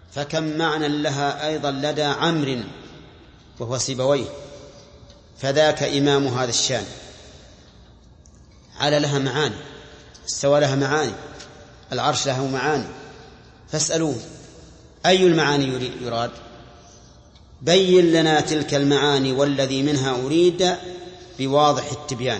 فكم معنى لها أيضا لدى عمرو وهو سيبويه، فذاك إمام هذا الشان. على لها معاني، استوى لها معاني، العرش له معاني، فاسألوه أي المعاني يراد؟ بين لنا تلك المعاني والذي منها أريد بواضح التبيان.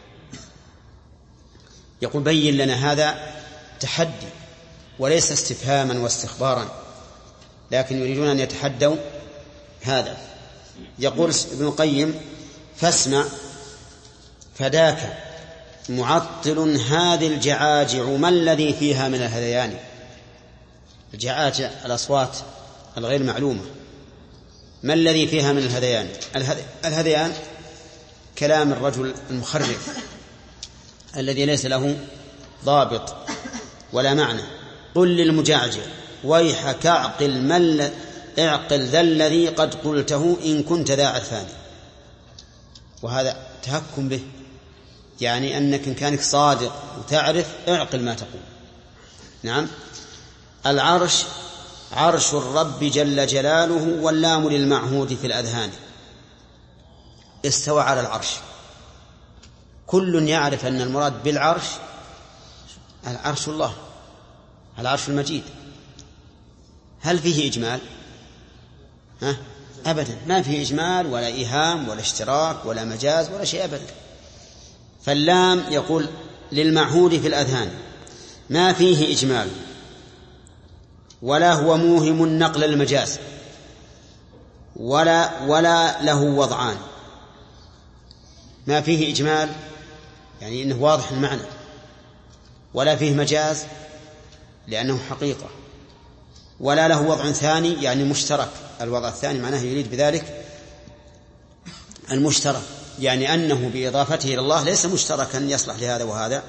يقول بين لنا، هذا تحدي وليس استفهاما واستخبارا، لكن يريدون أن يتحدوا هذا. يقول ابن القيم فاسمع فداك معطل هذه الجعاجع ما الذي فيها من الهذيان. الجعاجع الأصوات الغير معلومة، ما الذي فيها من الهذيان؟ الهذيان كلام الرجل المخرف الذي ليس له ضابط ولا معنى. قل للمجعجع ويحك اعقل ذا الذي قد قلته إن كنت ذا عرفان. وهذا تهكم به، يعني أنك إن كانك صادق وتعرف اعقل ما تقول. نعم. العرش عرش الرب جل جلاله، واللام للمعهود في الأذهان. استوى على العرش، كل يعرف أن المراد بالعرش العرش الله، العرش المجيد. هل فيه إجمال؟ أبدا، ما فيه إجمال ولا إيهام ولا اشتراك ولا مجاز ولا شيء أبدا. فاللام يقول للمعهود في الأذهان، ما فيه إجمال ولا هو موهم النقل المجاز ولا له وضعان. ما فيه إجمال يعني إنه واضح المعنى، ولا فيه مجاز لأنه حقيقة، ولا له وضع ثاني يعني مشترك. الوضع الثاني معناه يريد بذلك المشترك، يعني أنه بإضافته إلى الله ليس مشتركا يصلح لهذا وهذا.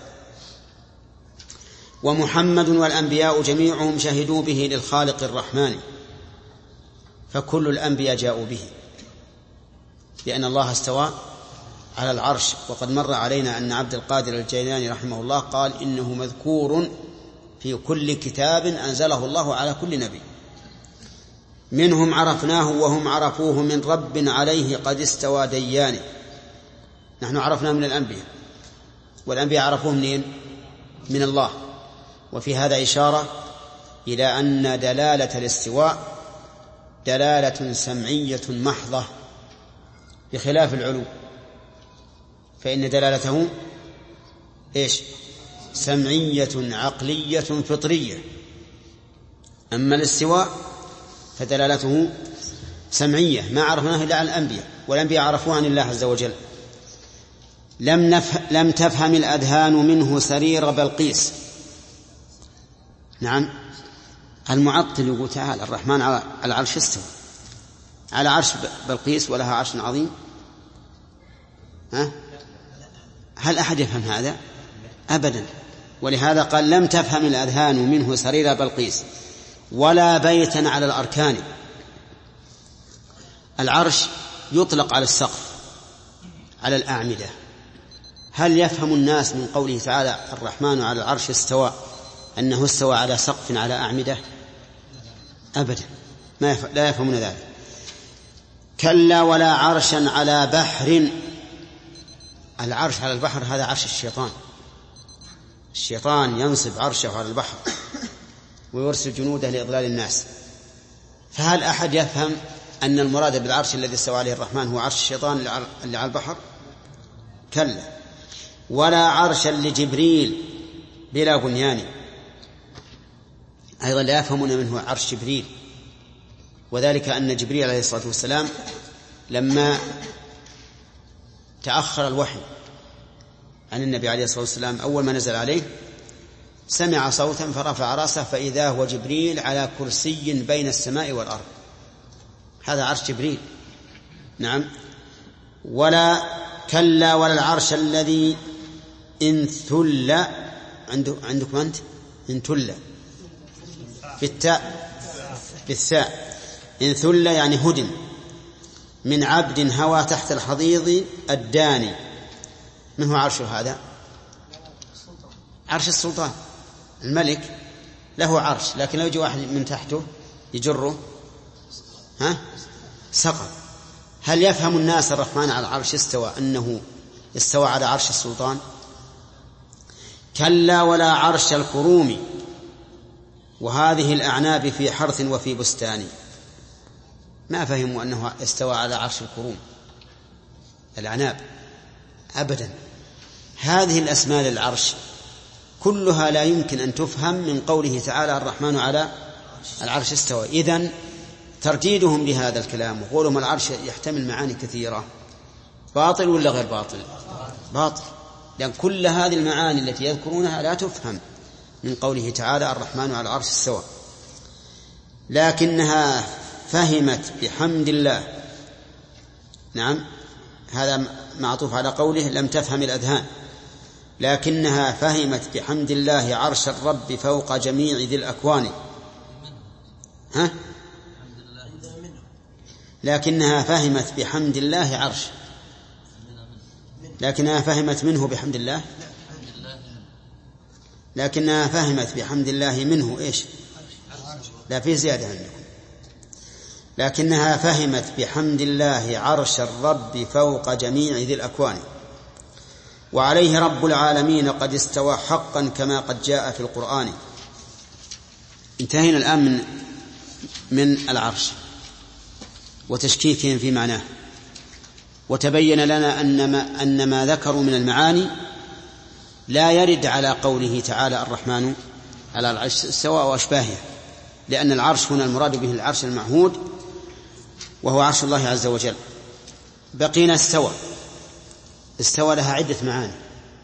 ومحمد والأنبياء جميعهم شهدوا به للخالق الرحمن، فكل الأنبياء جاءوا به، لأن الله استوى على العرش. وقد مر علينا أن عبد القادر الجيلاني رحمه الله قال إنه مذكور في كل كتاب أنزله الله على كل نبي. منهم عرفناه وهم عرفوه من رب عليه قد استوى ديان. نحن عرفنا من الأنبياء، والأنبياء عرفوه من الله. وفي هذا إشارة إلى أن دلالة الاستواء دلالة سمعية محضة بخلاف العلو، فإن دلالته سمعية عقلية فطرية. أما الاستواء فدلالته سمعية ما عرفناه إلا عن الأنبياء، والأنبياء عرفوه عن الله عز وجل. لم تفهم الأذهان منه سرير بلقيس. نعم. المعطل يقول تعالى الرحمن على العرش استوى، على عرش بلقيس ولها عرش عظيم. هل أحد يفهم هذا؟ أبدا. ولهذا قال لم تفهم الأذهان منه سرير بلقيس ولا بيتا على الأركان. العرش يطلق على السقف، على الأعمدة. هل يفهم الناس من قوله تعالى الرحمن على العرش استوى أنه استوى على سقف على أعمدة؟ أبدا، لا يفهمون ذلك. كلا ولا عرشا على بحر. العرش على البحر هذا عرش الشيطان. الشيطان ينصب عرشه على البحر ويرسل جنوده لإضلال الناس. فهل أحد يفهم أن المراد بالعرش الذي استوى عليه الرحمن هو عرش الشيطان اللي على البحر؟ كلا. ولا عرشا لجبريل بلا بنيان. أيضا لا يفهمون منه عرش جبريل، وذلك أن جبريل عليه الصلاة والسلام لما تأخر الوحي عن النبي عليه الصلاة والسلام أول ما نزل عليه سمع صوتا فرفع رأسه فإذا هو جبريل على كرسي بين السماء والأرض. هذا عرش جبريل. نعم. ولا كلا ولا العرش الذي انثل. عندكم أنت انثل بالثاء. انثل يعني هدم من عبد هوى تحت الحضيض الداني. من هو عرش هذا؟ عرش السلطان. الملك له عرش، لكن لو يجي واحد من تحته يجره سقط. هل يفهم الناس الرحمن على العرش استوى أنه استوى على عرش السلطان؟ كلا ولا عرش الكروم وهذه الأعناب في حرث وفي بستان. ما فهموا أنه استوى على عرش الكروم الأعناب أبدا. هذه الأسماء للعرش كلها لا يمكن أن تفهم من قوله تعالى الرحمن على العرش استوى. إذن ترديدهم لهذا الكلام وقولهم العرش يحتمل معاني كثيرة باطل ولا غير باطل؟ باطل، لأن كل هذه المعاني التي يذكرونها لا تفهم من قوله تعالى الرحمن على العرش استوى. لكنها فهمت بحمد الله. نعم، هذا معطوف على قوله لم تفهم الأذهان. لكنها فهمت بحمد الله عرش الرب فوق جميع ذي الأكوان. لكنها فهمت بحمد الله عرش، لكنها فهمت منه بحمد الله، لكنها فهمت بحمد الله منه إيش؟ لا، في زيادة عندكم. لكنها فهمت بحمد الله عرش الرب فوق جميع ذي الأكوان وعليه رب العالمين قد استوى حقا كما قد جاء في القرآن. انتهينا الآن من العرش وتشكيكهم في معناه، وتبين لنا أن ما ذكروا من المعاني لا يرد على قوله تعالى الرحمن على العرش استوى وأشباهه، لأن العرش هنا المراد به العرش المعهود وهو عرش الله عز وجل. بقينا استوى. استوى لها عدة معاني،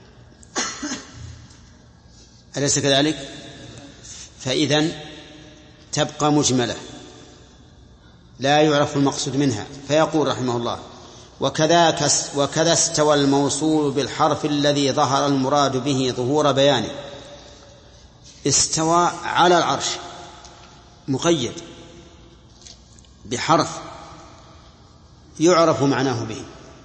أليس كذلك؟ فإذن تبقى مجملة لا يعرف المقصود منها. فيقول رحمه الله وكذا استوى الموصول بالحرف الذي ظهر المراد به ظهور بيانه. استوى على العرش مقيد بحرف يعرف معناه به.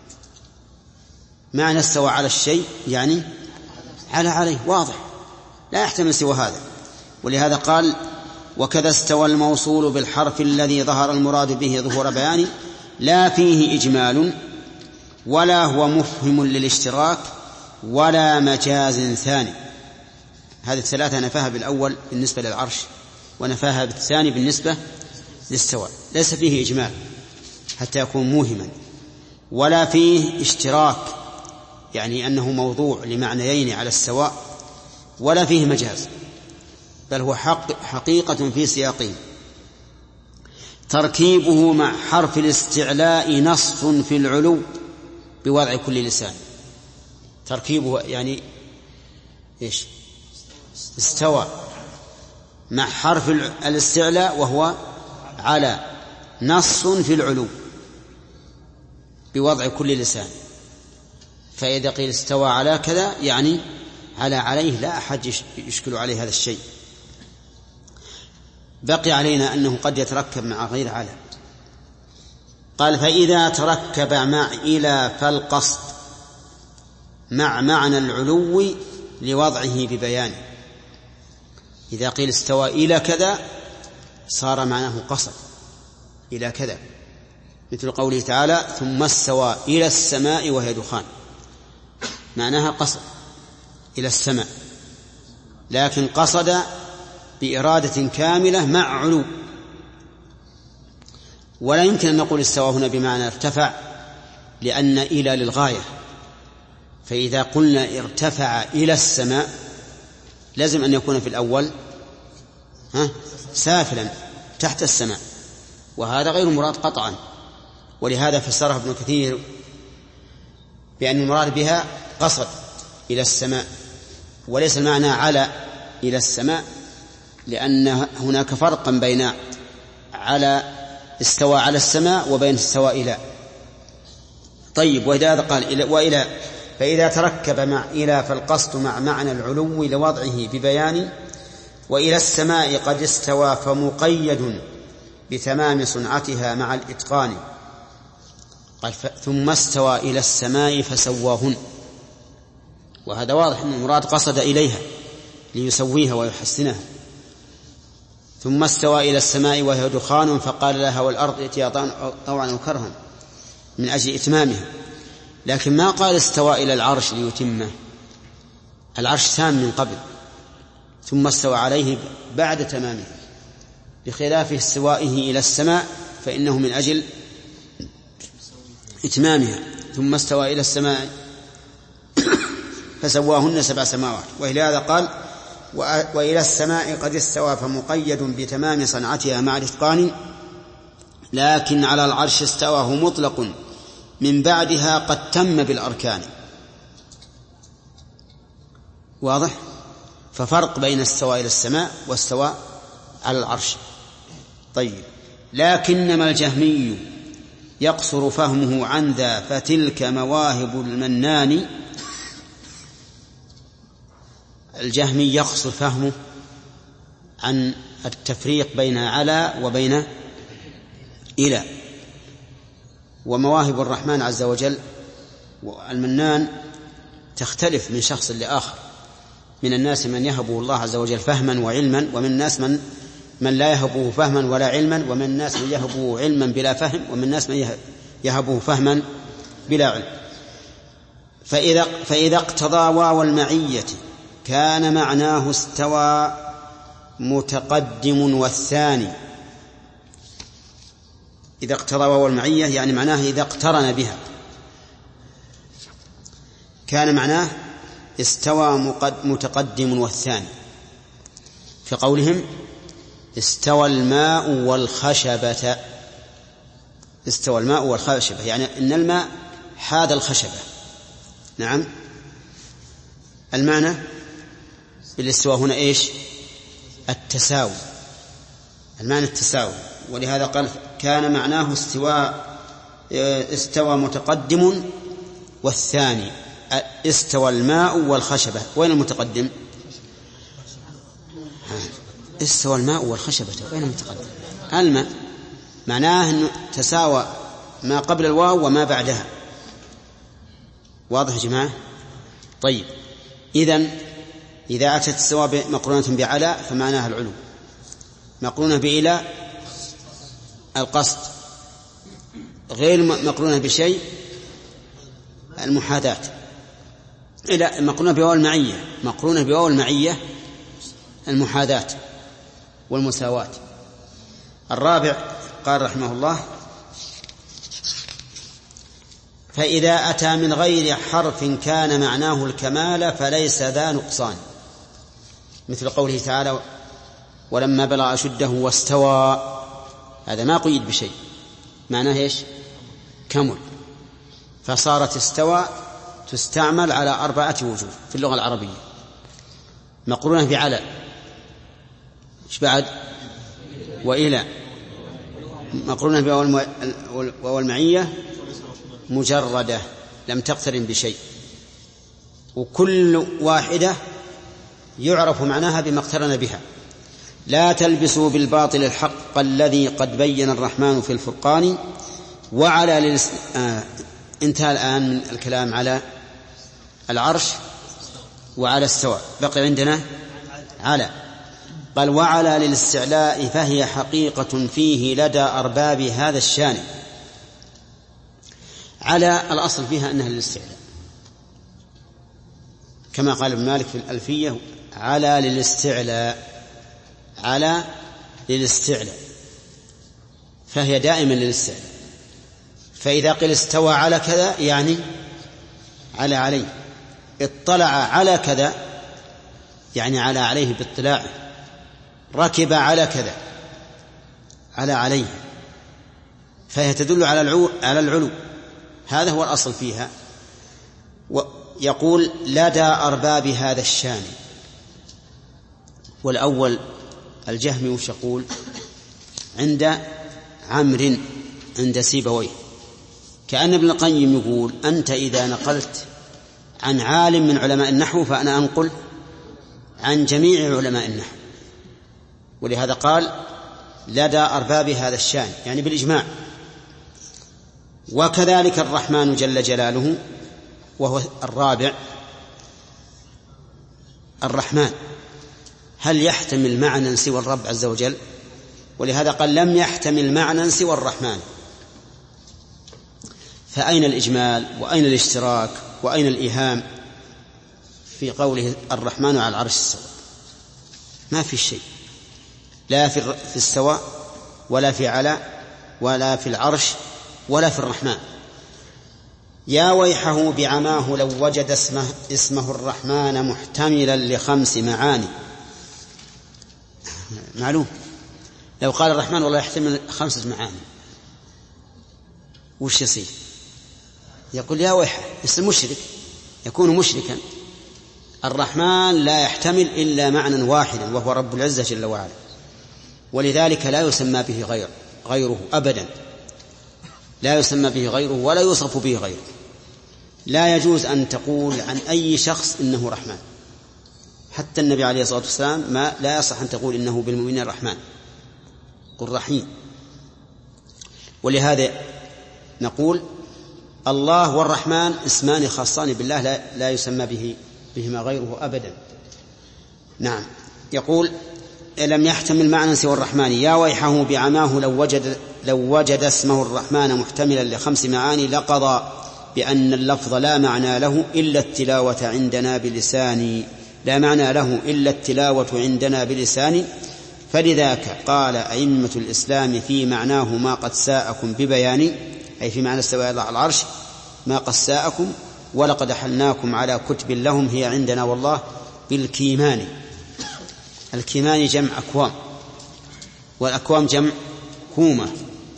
معنى استوى على الشيء يعني عليه، واضح لا يحتمل سوى هذا. ولهذا قال وكذا استوى الموصول بالحرف الذي ظهر المراد به ظهور بيانه لا فيه إجمال ولا هو مفهم للاشتراك ولا مجاز ثاني. هذه الثلاثة نفاها بالأول بالنسبة للعرش ونفاها بالثاني بالنسبة للاستواء. ليس فيه إجمال حتى يكون موهما، ولا فيه اشتراك يعني أنه موضوع لمعنيين على السواء، ولا فيه مجاز، بل هو حقيقة في سياقه. تركيبه مع حرف الاستعلاء نص في العلو بوضع كل لسان. تركيبه يعني إيش؟ استوى مع حرف الاستعلاء وهو على، نص في العلو بوضع كل لسان. فإذا قيل استوى على كذا يعني عليه، لا أحد يشكل عليه هذا الشيء. بقي علينا أنه قد يتركب مع غير على. قال فإذا تركب مع إلى فالقصد مع معنى العلو لوضعه ببيانه. إذا قيل استوى إلى كذا صار معناه قصد إلى كذا، مثل قوله تعالى ثم استوى إلى السماء وهي دخان، معناها قصد إلى السماء، لكن قصد بإرادة كاملة مع علو. ولا يمكن أن نقول استوى هنا بمعنى ارتفع، لأن إلى للغاية. فإذا قلنا ارتفع إلى السماء لازم أن يكون في الأول سافلا تحت السماء، وهذا غير مراد قطعا. ولهذا فسرها ابن كثير بأن المراد بها قصد إلى السماء، وليس المعنى على إلى السماء، لأن هناك فرقا بين على استوى على السماء وبين استوى إلى. طيب، وإذا قال إلى وإلى فإذا تركب مع إلى فالقصد مع معنى العلو لوضعه ببيان. وإلى السماء قد استوى فمقيد بتمام صنعتها مع الإتقان. قال ثم استوى إلى السماء فسواهن، وهذا واضح أن المراد قصد إليها ليسويها ويحسنها. ثم استوى إلى السماء وهي دخان فقال لها والأرض ائتيا طوعا أو كرها من أجل إتمامها. لكن ما قال استوى إلى العرش ليتمه، العرش تام من قبل ثم استوى عليه بعد تمامه، بخلاف استوائه إلى السماء فإنه من أجل إتمامها. ثم استوى إلى السماء فسواهن 7 سماوات. ولهذا قال وإلى السماء قد استوى فمقيد بتمام صنعتها مع الإتقان، لكن على العرش استواه مطلق من بعدها قد تم بالأركان. واضح؟ ففرق بين استوى إلى السماء واستوى على العرش. طيب، لكنما الجهمي يقصر فهمه عن ذا فتلك مواهب المنان. الجهمي يقصر فهمه عن التفريق بين على وبين إلى. ومواهب الرحمن عز وجل والمنان تختلف من شخص لآخر. من الناس من يهبه الله عز وجل فهما وعلما، ومن الناس من لا يهبه فهما ولا علما، ومن الناس من يهبه علما بلا فهم، ومن الناس من يهبه فهما بلا علم. فإذا اقتضى واو المعية كان معناه استوى متقدم والثاني. إذا اقتضى واو المعية يعني معناه إذا اقترن بها كان معناه استوى متقدم والثاني. في قولهم استوى الماء والخشبة، استوى الماء والخشبة يعني إن الماء حاد الخشبة. نعم، المعنى بالاستواء هنا إيش؟ التساوي، المعنى التساوي. ولهذا قال كان معناه استوى متقدم والثاني. استوى الماء والخشبة، وين المتقدم؟ استوى الماء والخشبة، وين المتقدم؟ الماء، معناه أنه تساوى ما قبل الواو وما بعدها. واضح يا جماعة؟ طيب، إذا أتت السواء مقرونة بعلى فمعناها العلو، مقرونة بإلى القصد، غير مقرونة بشيء المحاذاة. إلى مقرونة بواو المعية، مقرونة بواو المعية المحاذاة والمساواة. الرابع قال رحمه الله فإذا أتى من غير حرف كان معناه الكمال فليس ذا نقصان، مثل قوله تعالى ولما بلغ أشده واستوى، هذا ما قيد بشيء، معناه إيش؟ كمل. فصارت استوى تستعمل على 4 وجوه في اللغة العربية: مقرونة بعلى، إيش بعد؟ وإلى، مقرونة بواو المعية مجردة لم تقترن بشيء، وكل واحدة يعرف معناها بما اقترن بها. لا تلبسوا بالباطل الحق الذي قد بين الرحمن في الفرقان. وعلى انتهى الآن من الكلام على العرش وعلى السواء، بقي عندنا على. قال وعلى للاستعلاء فهي حقيقة فيه لدى أرباب هذا الشان. على الأصل فيها أنها للاستعلاء، كما قال ابن مالك في الألفية على للاستعلاء، على للاستعلاء، فهي دائما للاستعلاء. فإذا قيل استوى على كذا يعني على عليه، اطلع على كذا يعني على عليه باطلاعه، ركب على كذا على عليه، فهي تدل على العلو. هذا هو الأصل فيها. ويقول لدى أرباب هذا الشان. والأول الجهمي وش يقول؟ عند عمرو عند سيبويه، كأن ابن القيم يقول أنت إذا نقلت عن عالم من علماء النحو فأنا أنقل عن جميع علماء النحو. ولهذا قال لدى أرباب هذا الشان يعني بالإجماع. وكذلك الرحمن جل جلاله وهو الرابع، الرحمن هل يحتمل معنى سوى الرب عز وجل؟ ولهذا قال لم يحتمل معنى سوى الرحمن. فأين الإجمال وأين الاشتراك وأين الإيهام في قوله الرحمن على العرش استوى؟ ما في شيء، لا في السواء ولا في على ولا في العرش ولا في الرحمن. يا ويحه بعماه لو وجد اسمه الرحمن محتملا ل5 معاني. معلوم لو قال الرحمن والله يحتمل 5 معاني وش يصير؟ يقول يا ويحه، يصير مشرك، يكون مشركا. الرحمن لا يحتمل إلا معنى واحدا وهو رب العزة جل وعلا، ولذلك لا يسمى به غيره أبدا، لا يسمى به غيره ولا يوصف به غيره. لا يجوز أن تقول عن أي شخص إنه رحمن، حتى النبي عليه الصلاة والسلام لا يصح أن تقول إنه بالمؤمنين الرحمن، قل رحيم. ولهذا نقول الله والرحمن اسمان خاصان بالله لا يسمى بهما غيره أبدا. نعم. يقول لم يحتمل معنى سوى الرحمن. يا ويحه بعماه لو وجد اسمه الرحمن محتملا ل5 معاني لقضى بأن اللفظ لا معنى له إلا التلاوة عندنا بلسان، لا معنى له إلا التلاوة عندنا بلسان. فلذاك قال أئمة الإسلام في معناه ما قد ساءكم ببيان، أي في معنى استواء الله على العرش ما قد ساءكم، ولقد أحلناكم على كتب لهم هي عندنا والله بالكيمان. الكيمان جمع أكوام، والأكوام جمع كومة،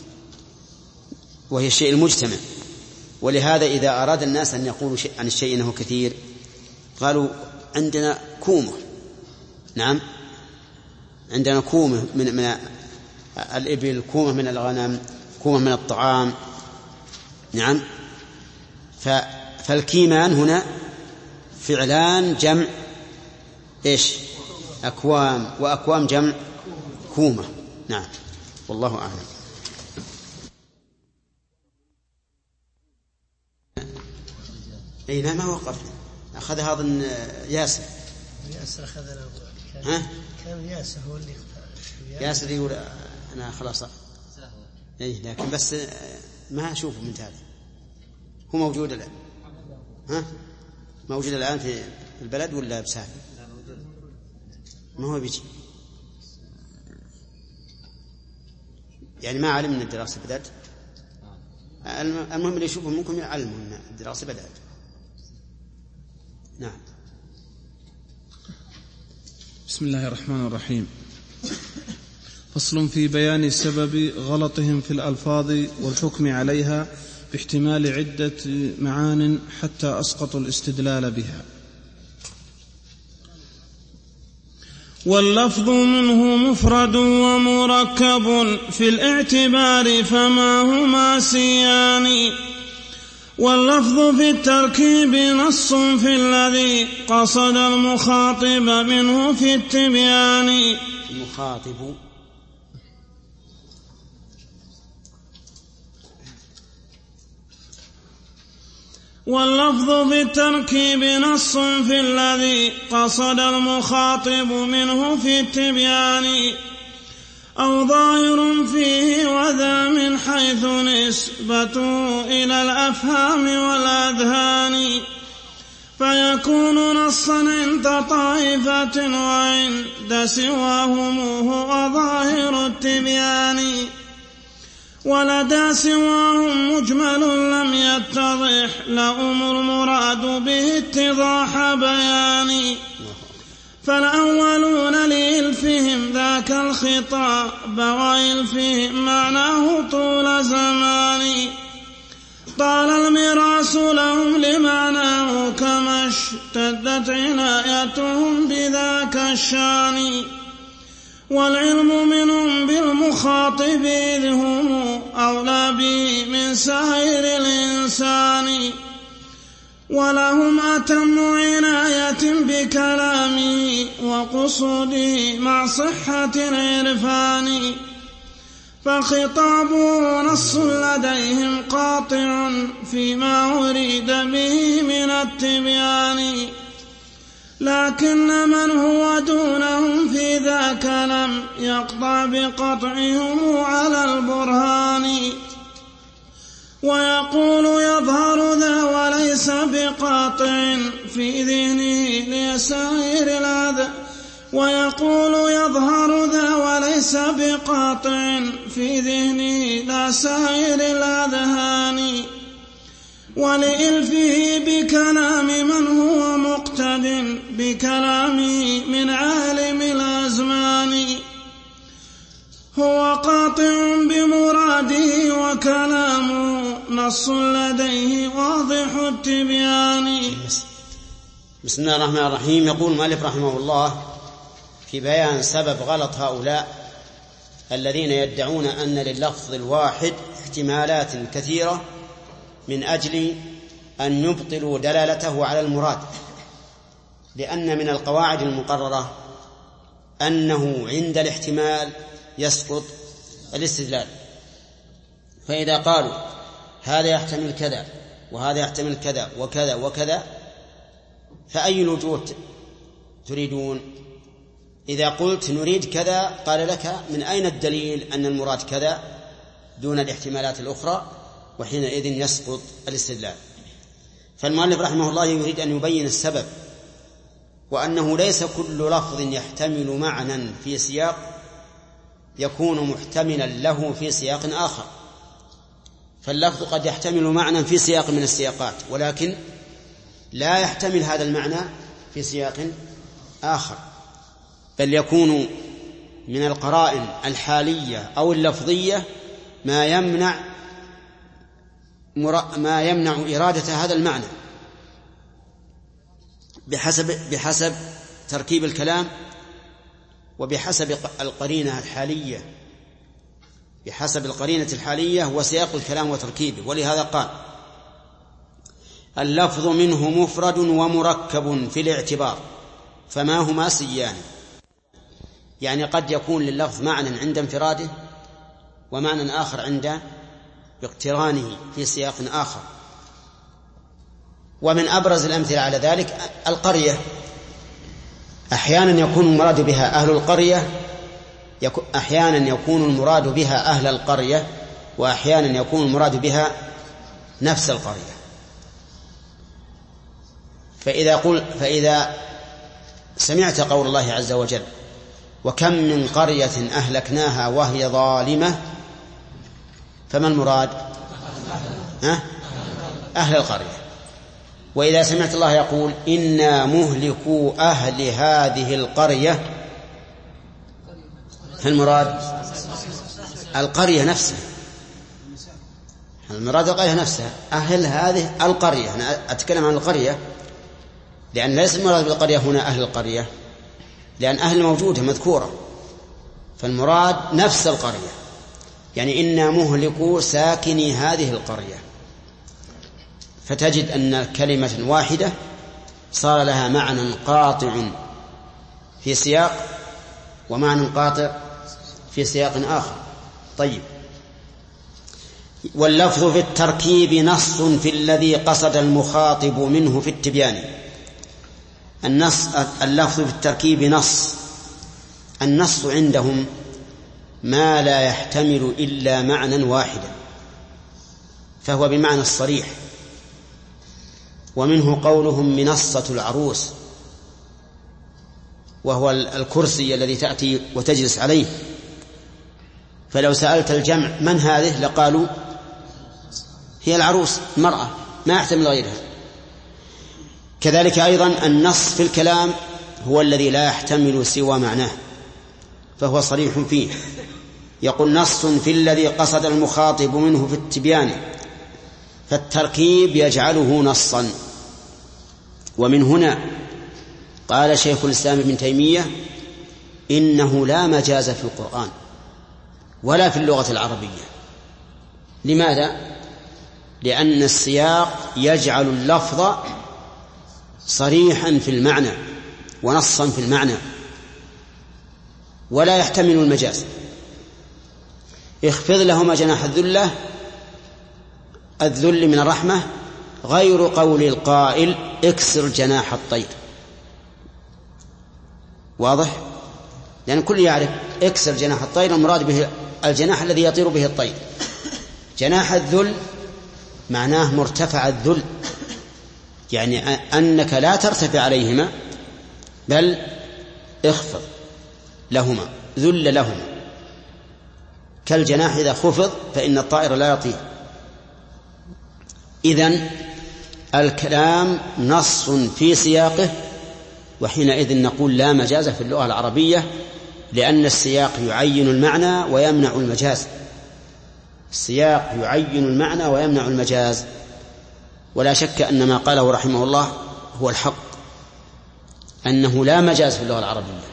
وهي الشيء المجتمع. ولهذا إذا أراد الناس أن يقولوا عن الشيء إنه كثير قالوا عندنا كومة. نعم، عندنا كومة من الإبل، كومة من الغنم، كومة من الطعام. نعم. فالكيمان هنا فعلان جمع إيش؟ أكوام، وأكوام جمع كومة. نعم، والله أعلم. أي لا، ما وقفنا، أخذ هذا ياسر أخذنا. كان ياسر هو اللي اختار. ياسر يقول أنا خلاص. أي لكن بس ما أشوفه من تالي. هو موجود الآن؟ موجود الآن في البلد ولا بسافر؟ ما هو بيجي يعني ما علم أن الدراسة بدأت. المهم اللي يشوفه منكم يعلمه أن الدراسة بدأت. نعم. بسم الله الرحمن الرحيم. فصل في بيان سبب غلطهم في الألفاظ والحكم عليها باحتمال عدة معان حتى أسقطوا الاستدلال بها. واللفظ منه مفرد ومركب في الاعتبار فما هما سيان. واللفظ في التركيب نص في الذي قصد المخاطب منه في التبيان. المخاطب واللفظ بالتركيب نص في الذي قصد المخاطب منه في التبيان، أو ظاهر فيه وذا من حيث نسبته إلى الأفهام والأذهان، فيكون نصا عند طائفة وعند سواهم هو ظاهر التبيان، ولدى سواهم مجمل لم يتضح لهم المراد به اتضاح بيان. فالأولون لإلفهم ذاك الخطاب وإلفهم معناه طول زمان، طال المراس لهم لمعناه كما اشتدت عنايتهم بذاك الشان. والعلم منهم بالمخاطب إذ هم أولى به من سائر الإنسان، ولهم أتم عناية بكلامه وقصوده مع صحة العرفان، فخطابه نص لديهم قاطع فيما أريد به من التبيان، لكن من هو دونهم في لم يقطع بقطعهم على البرهان. ويقول يظهر ذا وليس بقاطع في ذهنه لسائر الأذهان. ويقول يظهر ذا وليس بقاطع في ذهنه لسائر الأذهان. ولإلفه بكلام من هو مقتد بكلامه من عالم الأزمان. هو قاطع بمراده وكلامه نص لديه واضح التبيان. بسم الله الرحمن الرحيم. يقول المؤلف رحمه الله في بيان سبب غلط هؤلاء الذين يدعون أن لللفظ الواحد احتمالات كثيرة من أجل أن يبطلوا دلالته على المراد، لأن من القواعد المقررة أنه عند الاحتمال يسقط الاستدلال. فإذا قالوا هذا يحتمل كذا وهذا يحتمل كذا وكذا وكذا، فأي الوجوه تريدون؟ إذا قلت نريد كذا قال لك من أين الدليل أن المراد كذا دون الاحتمالات الأخرى، وحينئذ يسقط الاستدلال. فالمؤلف رحمه الله يريد أن يبين السبب، وأنه ليس كل لفظ يحتمل معنى في سياق يكون محتملا له في سياق آخر. فاللفظ قد يحتمل معنى في سياق من السياقات، ولكن لا يحتمل هذا المعنى في سياق آخر، بل يكون من القرائن الحالية أو اللفظية ما يمنع إرادة هذا المعنى بحسب تركيب الكلام وبحسب القرينة الحالية، بحسب القرينة الحالية وسياق الكلام وتركيبه. ولهذا قال اللفظ منه مفرد ومركب في الاعتبار فما هما سيان. يعني قد يكون لللفظ معنى عند انفراده ومعنى آخر عند اقترانه في سياق آخر. ومن أبرز الأمثلة على ذلك القرية، أحيانا يكون المراد بها أهل القرية، أحيانا يكون المراد بها أهل القرية، وأحيانا يكون المراد بها نفس القرية. فإذا سمعت قول الله عز وجل وكم من قرية أهلكناها وهي ظالمة، فما المراد؟ أهل القرية. وإذا سمعت الله يقول إنا مهلكو أهل هذه القرية، فالمراد القرية نفسها، المراد القرية نفسها، أهل هذه القرية. أنا أتكلم عن القرية لأن ليس المراد بالقرية هنا أهل القرية، لأن أهل موجودة مذكورة، فالمراد نفس القرية. يعني إنا مهلكو ساكني هذه القرية. فتجد أن كلمة واحدة صار لها معنى قاطع في سياق ومعنى قاطع في سياق آخر. طيب، واللفظ في التركيب نص في الذي قصد المخاطب منه في التبيان. اللفظ في التركيب نص. النص عندهم ما لا يحتمل إلا معنى واحدا، فهو بمعنى الصريح. ومنه قولهم منصة العروس، وهو الكرسي الذي تأتي وتجلس عليه. فلو سألت الجمع من هذه لقالوا هي العروس المرأة، ما يحتمل غيرها. كذلك أيضا النص في الكلام هو الذي لا يحتمل سوى معناه، فهو صريح فيه. يقول نص في الذي قصد المخاطب منه في التبيان، فالتركيب يجعله نصا. ومن هنا قال شيخ الإسلام ابن تيمية إنه لا مجاز في القرآن ولا في اللغة العربية. لماذا؟ لأن السياق يجعل اللفظ صريحا في المعنى ونصا في المعنى ولا يحتمل المجاز. اخفض لهما جناح الذل من الرحمة غير قول القائل اكسر جناح الطير. واضح؟ لأن كل يعرف اكسر جناح الطير المراد به الجناح الذي يطير به الطير. جناح الذل معناه مرتفع الذل، يعني أنك لا ترتفع عليهما بل اخفض لهما، ذل لهما، كالجناح إذا خفض فإن الطائر لا يطير. إذن الكلام نص في سياقه، وحينئذ نقول لا مجاز في اللغة العربية، لأن السياق يعين المعنى ويمنع المجاز. السياق يعين المعنى ويمنع المجاز، ولا شك أن ما قاله رحمه الله هو الحق، أنه لا مجاز في اللغة العربية،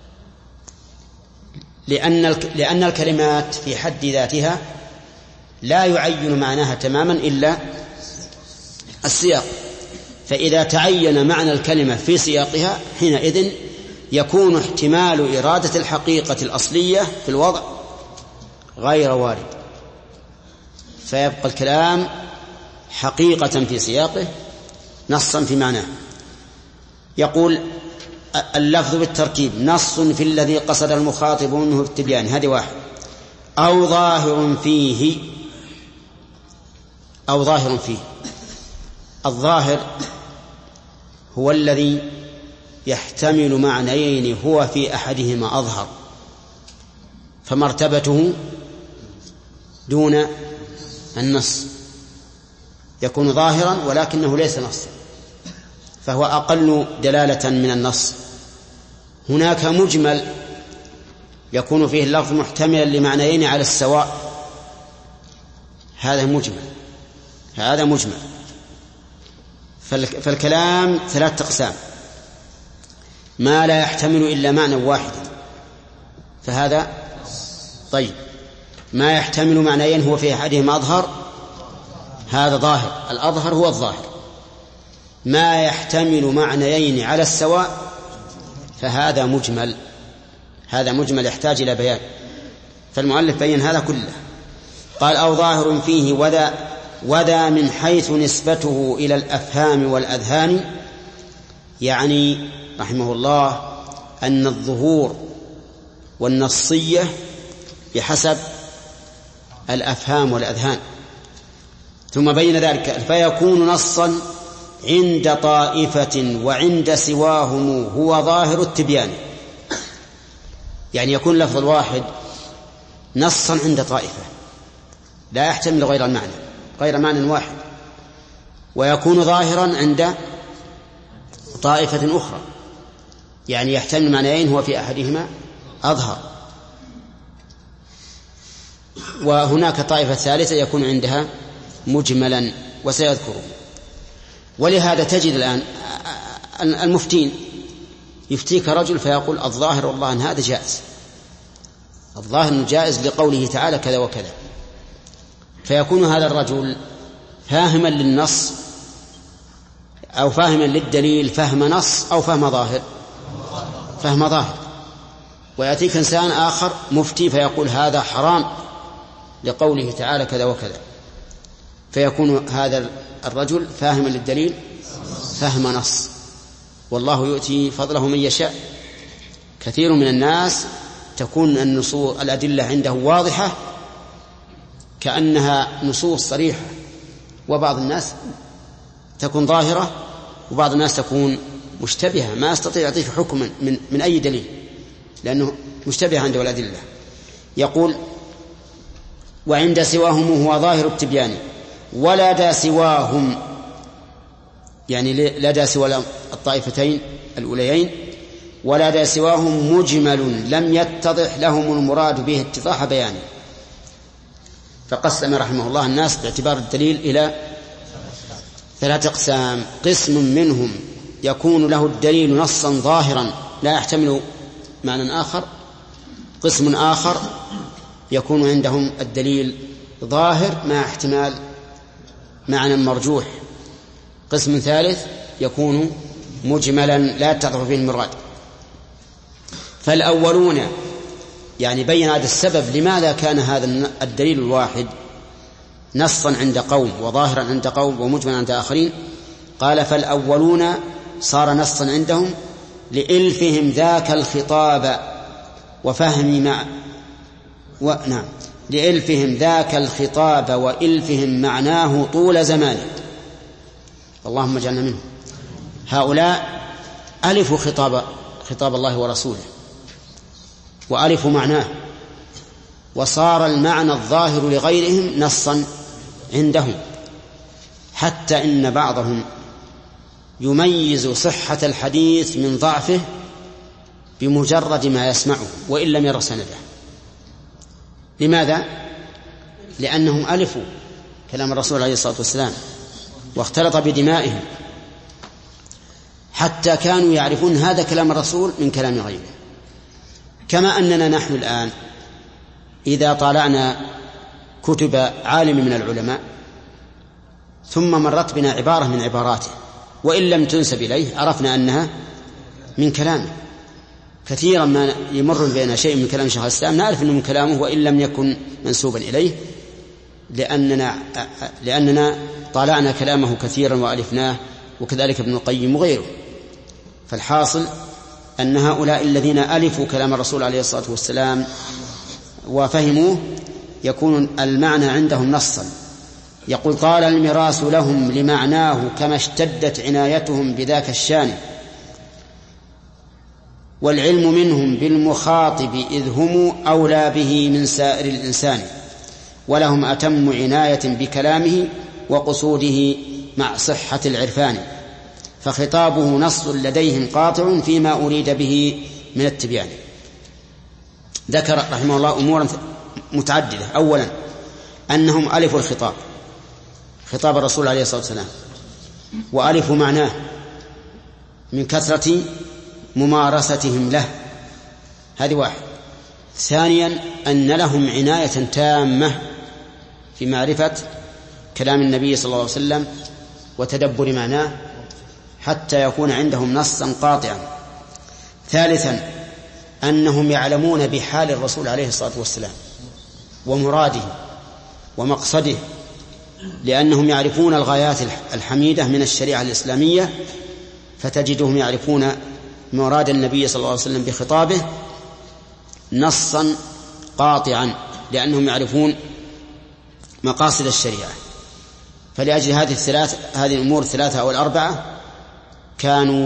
لأن الكلمات في حد ذاتها لا يعين معناها تماما إلا السياق. فإذا تعين معنى الكلمة في سياقها حينئذ يكون احتمال إرادة الحقيقة الأصلية في الوضع غير وارد، فيبقى الكلام حقيقة في سياقه نصا في معناه. يقول اللفظ بالتركيب نص في الذي قصد المخاطب منه التبيان، هذه واحد. أو ظاهر فيه، أو ظاهر فيه. الظاهر هو الذي يحتمل معنيين هو في أحدهما أظهر، فمرتبته دون النص، يكون ظاهرا ولكنه ليس نصا، فهو أقل دلالة من النص. هناك مجمل يكون فيه اللفظ محتملا لمعنيين على السواء، هذا مجمل. فالكلام ثلاثة أقسام: ما لا يحتمل إلا معنى واحدا فهذا طيب، ما يحتمل معنيين هو في أحدهما أظهر هذا ظاهر، الأظهر هو الظاهر. ما يحتمل معنيين على السواء فهذا مجمل، هذا مجمل يحتاج إلى بيان، فالمؤلف بين هذا كله. قال أو ظاهر فيه وذا من حيث نسبته إلى الأفهام والأذهان، يعني رحمه الله أن الظهور والنصية بحسب الأفهام والأذهان. ثم بين ذلك فيكون نصا عند طائفة وعند سواهم هو ظاهر التبيان، يعني يكون لفظ الواحد نصا عند طائفة لا يحتمل غير معنى واحد، ويكون ظاهرا عند طائفة أخرى، يعني يحتمل معنيين هو في أحدهما أظهر، وهناك طائفة ثالثة يكون عندها مجملا وسيذكره. ولهذا تجد الآن المفتين يفتيك رجل فيقول الظاهر والله أن هذا جائز، الظاهر جائز لقوله تعالى كذا وكذا، فيكون هذا الرجل فاهما للنص أو فاهما للدليل فهم نص أو فهم ظاهر. ويأتيك إنسان آخر مفتي فيقول هذا حرام لقوله تعالى كذا وكذا، فيكون هذا الرجل فاهما للدليل فهم نص، والله يؤتي فضله من يشاء. كثير من الناس تكون النصوص الأدلة عنده واضحة كأنها نصوص صريحة، وبعض الناس تكون ظاهرة وبعض الناس تكون مشتبهة، ما يستطيع يعطيك حكما من أي دليل لأنه مشتبه عنده الأدلة. يقول وعند سواهم هو ظاهر التبيان ولدى سواهم، يعني لدى سوى الطائفتين الأوليين، ولدى سواهم مجمل لم يتضح لهم المراد به اتضاح بيانه. فقسم رحمه الله الناس باعتبار الدليل إلى ثلاثة أقسام: قسم منهم يكون له الدليل نصا ظاهرا لا يحتمل معنى آخر، قسم آخر يكون عندهم الدليل ظاهر مع احتمال معنى مرجوح، قسم ثالث يكون مجملا لا يتضح فيه المراد. فالأولون يعني بين هذا السبب لماذا كان هذا الدليل الواحد نصا عند قوم وظاهرا عند قوم ومجملا عند آخرين. قال فالأولون صار نصا عندهم لإلفهم ذاك الخطاب وفهم نعم لإلفهم ذاك الخطاب وإلفهم معناه طول زمانه. اللهم اجعلنا منهم. هؤلاء ألفوا خطاب الله ورسوله وألفوا معناه، وصار المعنى الظاهر لغيرهم نصا عندهم، حتى إن بعضهم يميز صحة الحديث من ضعفه بمجرد ما يسمعه وإن لم ير سنده. لماذا؟ لأنهم ألفوا كلام الرسول عليه الصلاة والسلام واختلط بدمائهم، حتى كانوا يعرفون هذا كلام الرسول من كلام غيره. كما أننا نحن الآن إذا طالعنا كتب عالم من العلماء ثم مرت بنا عبارة من عباراته وإن لم تنسب إليه عرفنا أنها من كلامه. كثيرا ما يمر بنا شيء من كلام شيخ الإسلام نعرف أنه من كلامه وإن لم يكن منسوبا إليه، لأننا طالعنا كلامه كثيرا وألفناه، وكذلك ابن القيم وغيره. فالحاصل أن هؤلاء الذين ألفوا كلام الرسول عليه الصلاة والسلام وفهموه يكون المعنى عندهم نصا. يقول: طال المراس لهم لمعناه كما اشتدت عنايتهم بذاك الشان، والعلم منهم بالمخاطب إذ هم أولى به من سائر الإنسان، ولهم أتم عناية بكلامه وقصوده مع صحة العرفان، فخطابه نص لديهم قاطع فيما أريد به من التبيان. ذكر رحمه الله أمورا متعددة. أولا أنهم ألفوا خطاب الرسول عليه الصلاة والسلام وألفوا معناه من كثرة ممارستهم له، هذه واحد. ثانيا أن لهم عناية تامة في معرفة كلام النبي صلى الله عليه وسلم وتدبر معناه حتى يكون عندهم نصا قاطعا. ثالثا أنهم يعلمون بحال الرسول عليه الصلاة والسلام ومراده ومقصده، لأنهم يعرفون الغايات الحميدة من الشريعة الإسلامية، فتجدهم يعرفون مراد النبي صلى الله عليه وسلم بخطابه نصا قاطعا، لأنهم يعرفون مقاصد الشريعة. فلأجل هذه الأمور الثلاثة أو الأربعة كانوا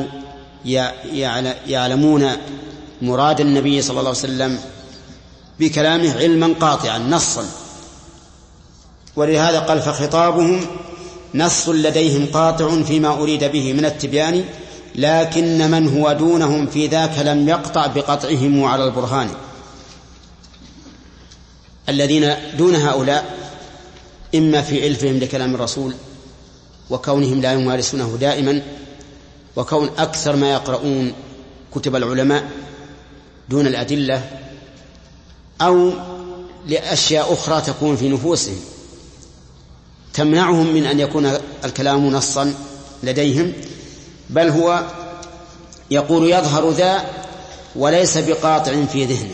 يعلمون مراد النبي صلى الله عليه وسلم بكلامه علما قاطعا نصا. ولهذا قال: فخطابهم نص لديهم قاطع فيما أريد به من التبيان، لكن من هو دونهم في ذاك لم يقطع بقطعهم على البرهان. الذين دون هؤلاء إما في علفهم لكلام الرسول وكونهم لا يمارسونه دائما، وكون أكثر ما يقرؤون كتب العلماء دون الأدلة، أو لأشياء أخرى تكون في نفوسهم تمنعهم من أن يكون الكلام نصا لديهم، بل هو يقول يظهر ذا وليس بقاطع في ذهنه.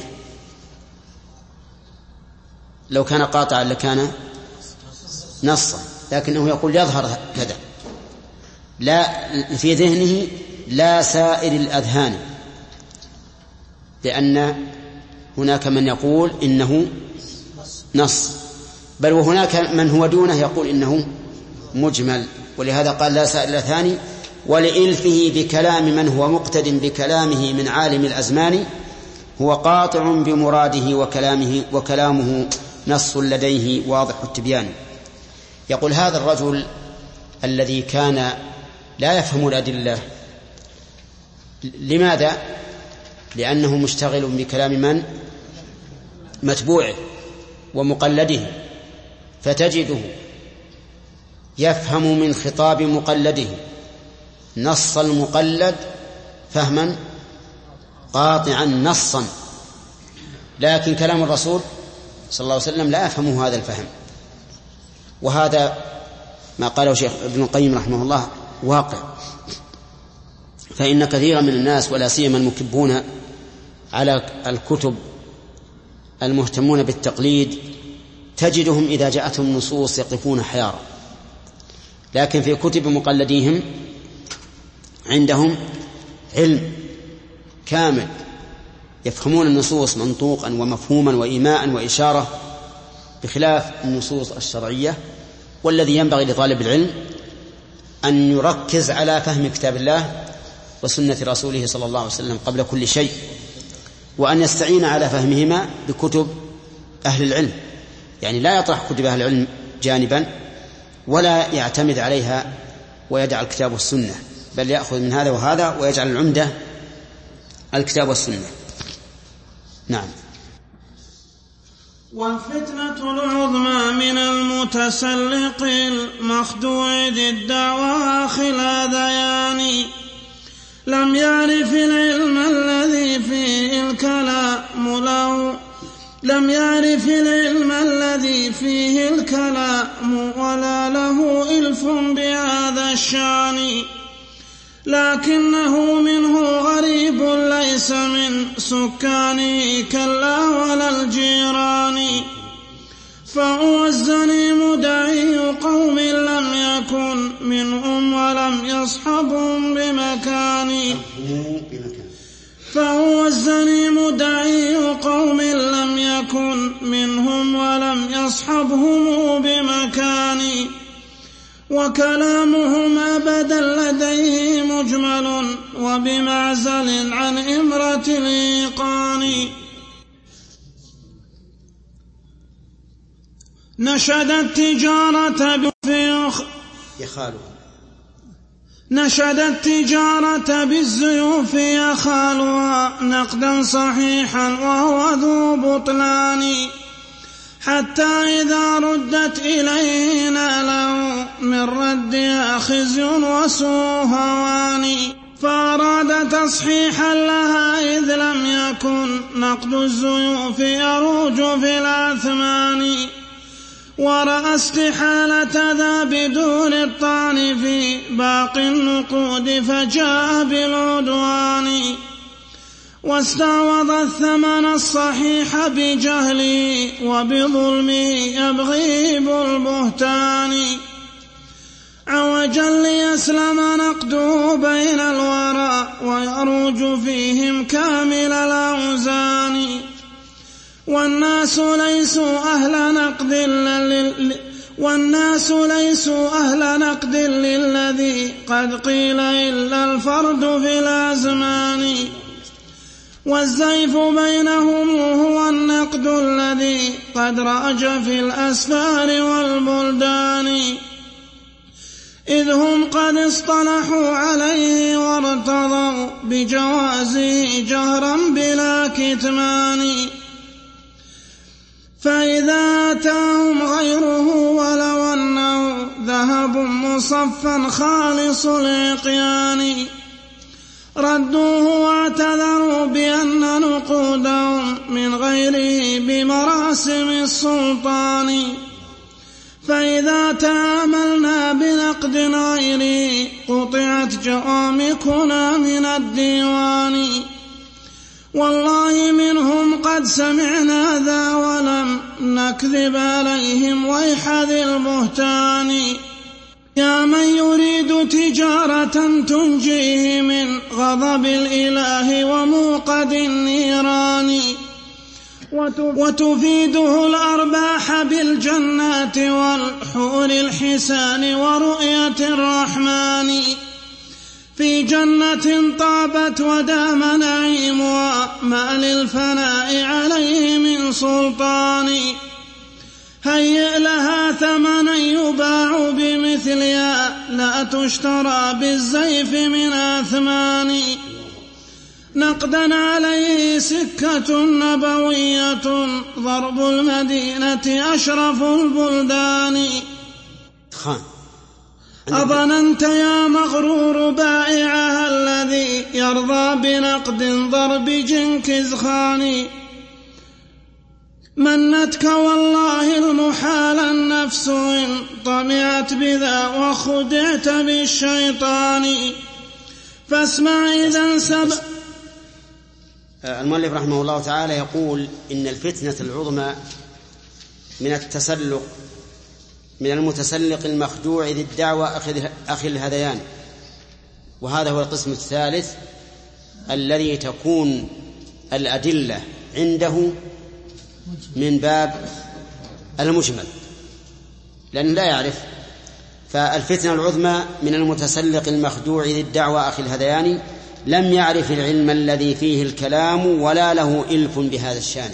لو كان قاطعا لكان نصا، لكنه يقول يظهر كذا لا في ذهنه لا سائر الأذهان، لأن هناك من يقول إنه نص، بل وهناك من هو دونه يقول إنه مجمل. ولهذا قال لا سائر الأذهان، ولإلفه بكلام من هو مقتد بكلامه من عالم الأزمان، هو قاطع بمراده وكلامه نص لديه واضح التبيان. يقول هذا الرجل الذي كان لا يفهم الأدلة، لماذا؟ لأنه مشتغل بكلام من؟ متبوعه ومقلده، فتجده يفهم من خطاب مقلده نص المقلد فهما قاطعا نصا، لكن كلام الرسول صلى الله عليه وسلم لا يفهمه هذا الفهم. وهذا ما قاله شيخ ابن القيم رحمه الله واقع، فإن كثيرا من الناس ولا سيما المكبون على الكتب المهتمون بالتقليد تجدهم إذا جاءتهم نصوص يقفون حيارى، لكن في كتب مقلديهم عندهم علم كامل يفهمون النصوص منطوقا ومفهوما وإيماء وإشارة بخلاف النصوص الشرعية. والذي ينبغي لطالب العلم أن يركز على فهم كتاب الله وسنة رسوله صلى الله عليه وسلم قبل كل شيء، وأن يستعين على فهمهما بكتب أهل العلم، يعني لا يطرح كتب أهل العلم جانبا ولا يعتمد عليها ويدع الكتاب والسنة، بل يأخذ من هذا وهذا ويجعل العمدة الكتاب والسنة. نعم. والفتنة العظمى من المتسلق المخدوع ذي الدعوى خلاذيان، لم يعرف العلم الذي فيه الكلام ولا له إلف بهذا الشأن، لكنه منه غريب ليس من سكانه كلا ولا الجيران، فهو الزنيم دعي قوم لم يكن منهم ولم يصحبهم بمكان، فهو الزنيم دعي قوم لم يكن منهم ولم يصحبهم بمكان، وكلامهم أبدا لديه مجمل وبمعزل عن إمرة الإيقان. نشد التجارة بالزيوف يخالها نقدا صحيحا وهو ذو بطلان، حتى إذا ردت إليه ناله من ردها خزي وسوء هوان، فأراد تصحيحا لها إذ لم يكن نقد الزيوف يروج في الأثمان، ورأى استحالة ذا بدون الطعن في باقي النقود فجاء بالعدوان، واستعوض الثمن الصحيح بجهله وبظلمه يبغي بالبهتان، عوجا ليسلم نقده بين الورى ويروج فيهم كامل الأوزان، والناس ليسوا أهل نقد للذي قد قيل إلا الفرد في الأزمان، والزيف بينهم هو النقد الذي قد رأج في الأسفار والبلدان، إذ هم قد اصطلحوا عليه وارتضوا بجوازه جهرا بلا كتمان، فإذا أتاهم غيره ولو أنه ذهب مصفا خالص الإقيان، ردوه واعتذروا بأن نقودهم من غيره بمراسم السلطان، فإذا تآملنا بنقد غيره قطعت جوامكنا من الديوان، والله منهم قد سمعنا ذا ولم نكذب عليهم ويح ذي البهتان، يا من يريد تجارة تنجيه من غضب الإله وموقد النيران، وتفيده الأرباح بالجنات والحور الحسان ورؤية الرحمن، في جنة طابت ودام نعيمها ما للفناء عليه من سلطان، هيئ لها ثمنا يباع بمثلها لا تشترى بالزيف من أثمان، نقدا عليه سكة نبوية ضرب المدينة أشرف البلدان، أظننت يا مغرور بائعها الذي يرضى بنقد ضرب جنكز خان، منتك والله المحال النفس إن طمعت بذا وخدعت بالشيطان، فاسمع إذا سبق. المؤلف رحمه الله تعالى يقول إن الفتنة العظمى من المتسلق المخدوع ذي الدعوى أخي الهذيان، وهذا هو القسم الثالث الذي تكون الأدلة عنده من باب المجمل، لأنه لا يعرف. فالفتنة العظمى من المتسلق المخدوع ذي الدعوى أخي الهذيان لم يعرف العلم الذي فيه الكلام ولا له إلف بهذا الشان.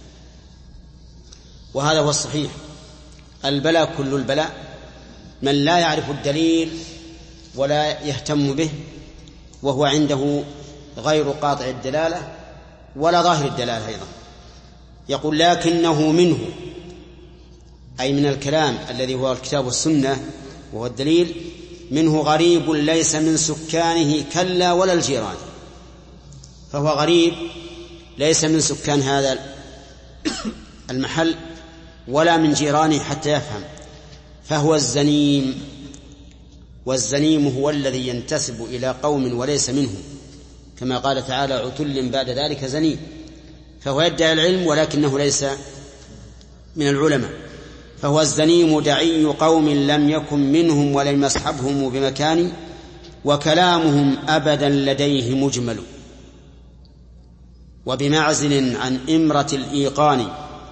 وهذا هو الصحيح. البلاء كل البلاء من لا يعرف الدليل ولا يهتم به، وهو عنده غير قاطع الدلالة ولا ظاهر الدلالة أيضا. يقول لكنه منه، أي من الكلام الذي هو الكتاب والسنة وهو الدليل، منه غريب ليس من سكانه كلا ولا الجيران. فهو غريب ليس من سكان هذا المحل ولا من جيرانه حتى يفهم، فهو الزنيم. والزنيم هو الذي ينتسب إلى قوم وليس منه، كما قال تعالى عتل بعد ذلك زنيم. فهو يدعي العلم ولكنه ليس من العلماء. فهو الزنيم دعي قوم لم يكن منهم ولم يصحبهم بمكان، وكلامهم أبدا لديه مجمل. وبمعزل عن إمرة الإيقان،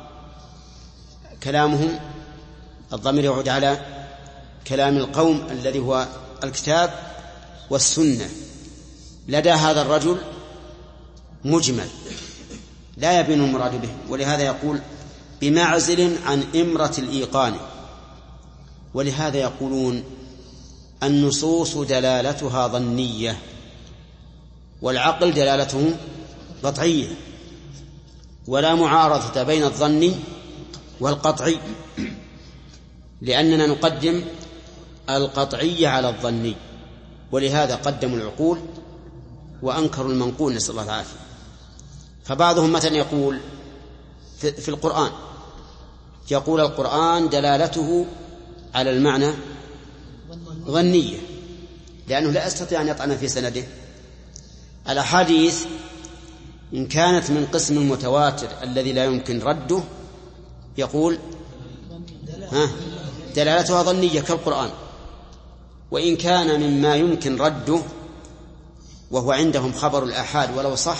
كلامهم الضمير يعود على كلام القوم الذي هو الكتاب والسنة. لدى هذا الرجل مجمل لا يبين المراد به، ولهذا يقول بمعزل عن إمرة الإيقان. ولهذا يقولون النصوص دلالتها ظنية والعقل دلالته قطعية، ولا معارضة بين الظني والقطعي، لأننا نقدم القطعي على الظني، ولهذا قدموا العقول وأنكروا المنقول، نسأل الله العافية. فبعضهم مثلا يقول في القرآن، يقول القرآن دلالته على المعنى ظنية، لأنه لا يستطيع أن يطعن في سنده. الأحاديث إن كانت من قسم المتواتر الذي لا يمكن رده، يقول دلالتها ظنية كالقرآن. وإن كان مما يمكن رده، وهو عندهم خبر الآحاد ولو صح،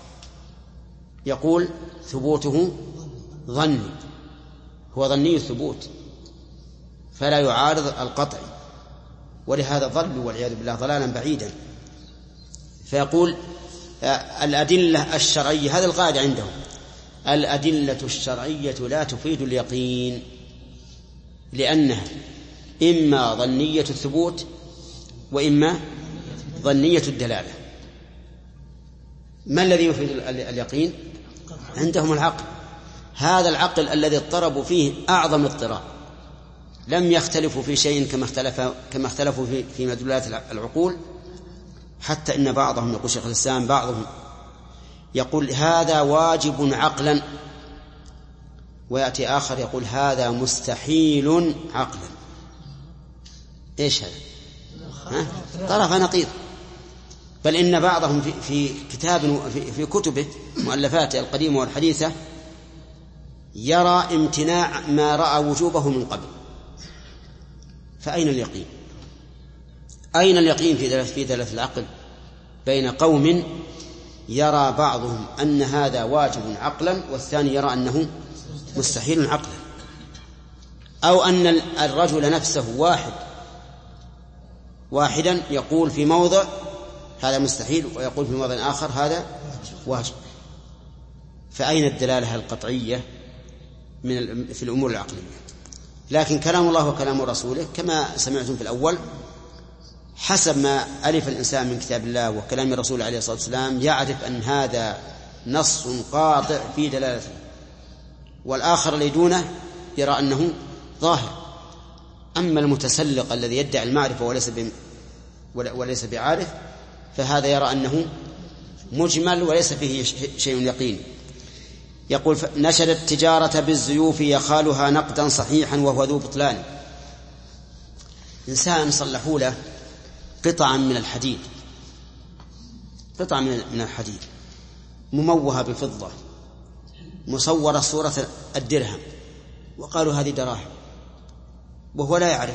يقول ثبوته ظني، هو ظني الثبوت فلا يعارض القطع. ولهذا ضلوا والعياذ بالله ضلالا بعيدا. فيقول الأدلة الشرعية، هذا القاعدة عندهم، الأدلة الشرعية لا تفيد اليقين، لأنها إما ظنية الثبوت وإما ظنية الدلالة. ما الذي يفيد اليقين؟ عندهم العقل. هذا العقل الذي اضطربوا فيه أعظم اضطراب، لم يختلفوا في شيء كما اختلفوا في مدلولات العقول، حتى إن بعضهم يقول شيخ الإسلام بعضهم يقول هذا واجب عقلا، ويأتي آخر يقول هذا مستحيل عقلا. إيش هذا؟ طرف نقيض. بل إن بعضهم في كتاب في كتبه مؤلفاته القديمة والحديثة يرى امتناع ما رأى وجوبه من قبل. فأين اليقين؟ أين اليقين في دلالة العقل بين قوم يرى بعضهم أن هذا واجب عقلا والثاني يرى أنه مستحيل عقلا، أو أن الرجل نفسه واحدا يقول في موضع هذا مستحيل ويقول في موضع آخر هذا واجب. فأين الدلالة القطعية في الأمور العقلية؟ لكن كلام الله وكلام رسوله كما سمعتم في الأول، حسب ما ألف الإنسان من كتاب الله وكلام الرسول عليه الصلاة والسلام يعرف أن هذا نص قاطع في دلالته، والآخر اللي دونه يرى أنه ظاهر. أما المتسلق الذي يدعي المعرفة وليس بعارف، فهذا يرى أنه مجمل وليس فيه شيء يقين. يقول نشد التجارة بالزيوف يخالها نقدا صحيحا وهو ذو بطلان. إنسان صلحوا له قطعا من الحديد، قطعة من الحديد مموهة بفضة مصورة صورة الدرهم، وقالوا هذه دراهم، وهو لا يعرف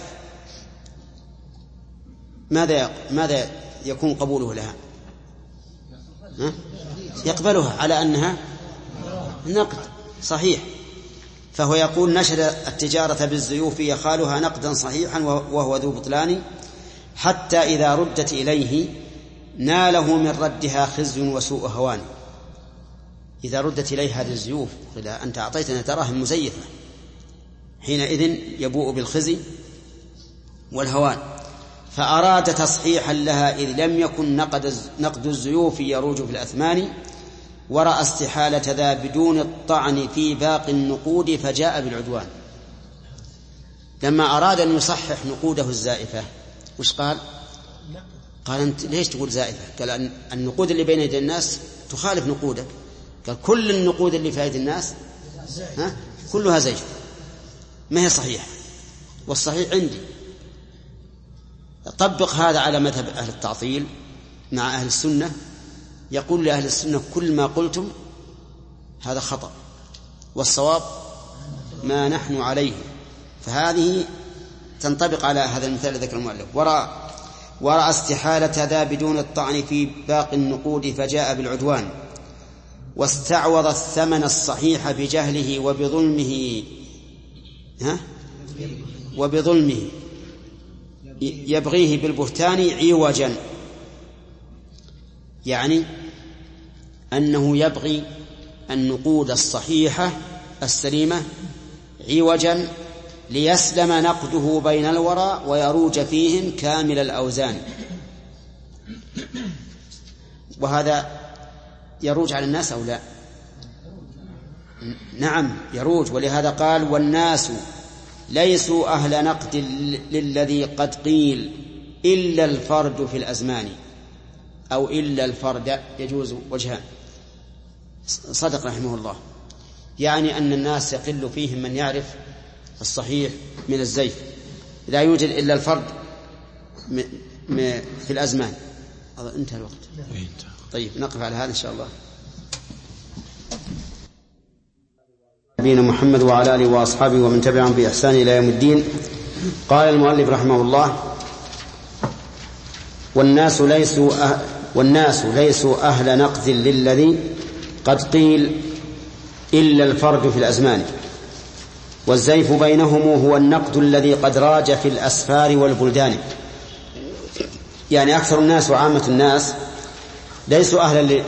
ماذا يكون قبوله لها؟ يقبلها على أنها نقد صحيح. فهو يقول: نشد التجارة بالزيوف يخالها نقدا صحيحا وهو ذو بطلان، حتى إذا ردت إليه ناله من ردها خزي وسوء هوان. إذا ردت إليه هذه الزيوف، إذا أنت أعطيتنا دراهم مزيفة، حينئذ يبوء بالخزي والهوان. فأراد تصحيحا لها إذ لم يكن نقد الزيوف يروج في الأثمان، ورأى استحالة ذا بدون الطعن في باقي النقود فجاء بالعدوان. لما أراد أن يصحح نقوده الزائفة وش قال؟ قال: أنت ليش تقول زائفة؟ قال: أن النقود اللي بين يدي الناس تخالف نقودك. قال: كل النقود اللي في يد الناس كلها زيف، ما هي صحيحة، والصحيح عندي. طبق هذا على مذهب أهل التعطيل مع أهل السنة. يقول لأهل السنة: كل ما قلتم هذا خطأ، والصواب ما نحن عليه. فهذه تنطبق على هذا المثال الذي ذكر المؤلف. ورأى استحالة ذا بدون الطعن في باقي النقود فجاء بالعدوان، واستعوض الثمن الصحيح بجهله وبظلمه يبغيه بالبهتان عوجا، يعني أنه يبغي النقود الصحيحة السليمة عوجا ليسلم نقده بين الورى ويروج فيهم كامل الأوزان. وهذا يروج على الناس أو لا؟ نعم يروج. ولهذا قال: والناس ليسوا أهل نقد للذي قد قيل إلا الفرد في الأزمان، أو إلا الفرد، يجوز وجهان. صدق رحمه الله، يعني أن الناس يقل فيهم من يعرف الصحيح من الزيف، لا يوجد إلا الفرد في الأزمان. انتهى الوقت. طيب نقف على هذا إن شاء الله. نبينا محمد وعلى آله وأصحابه ومن تبعهم بإحسان إلى يوم الدين. قال المؤلف رحمه الله: والناس ليسوا أهل نقد للذي قد قيل إلا الفرد في الأزمان، والزيف بينهم هو النقد الذي قد راج في الأسفار والبلدان. يعني أكثر الناس وعامة الناس ليسوا أهلا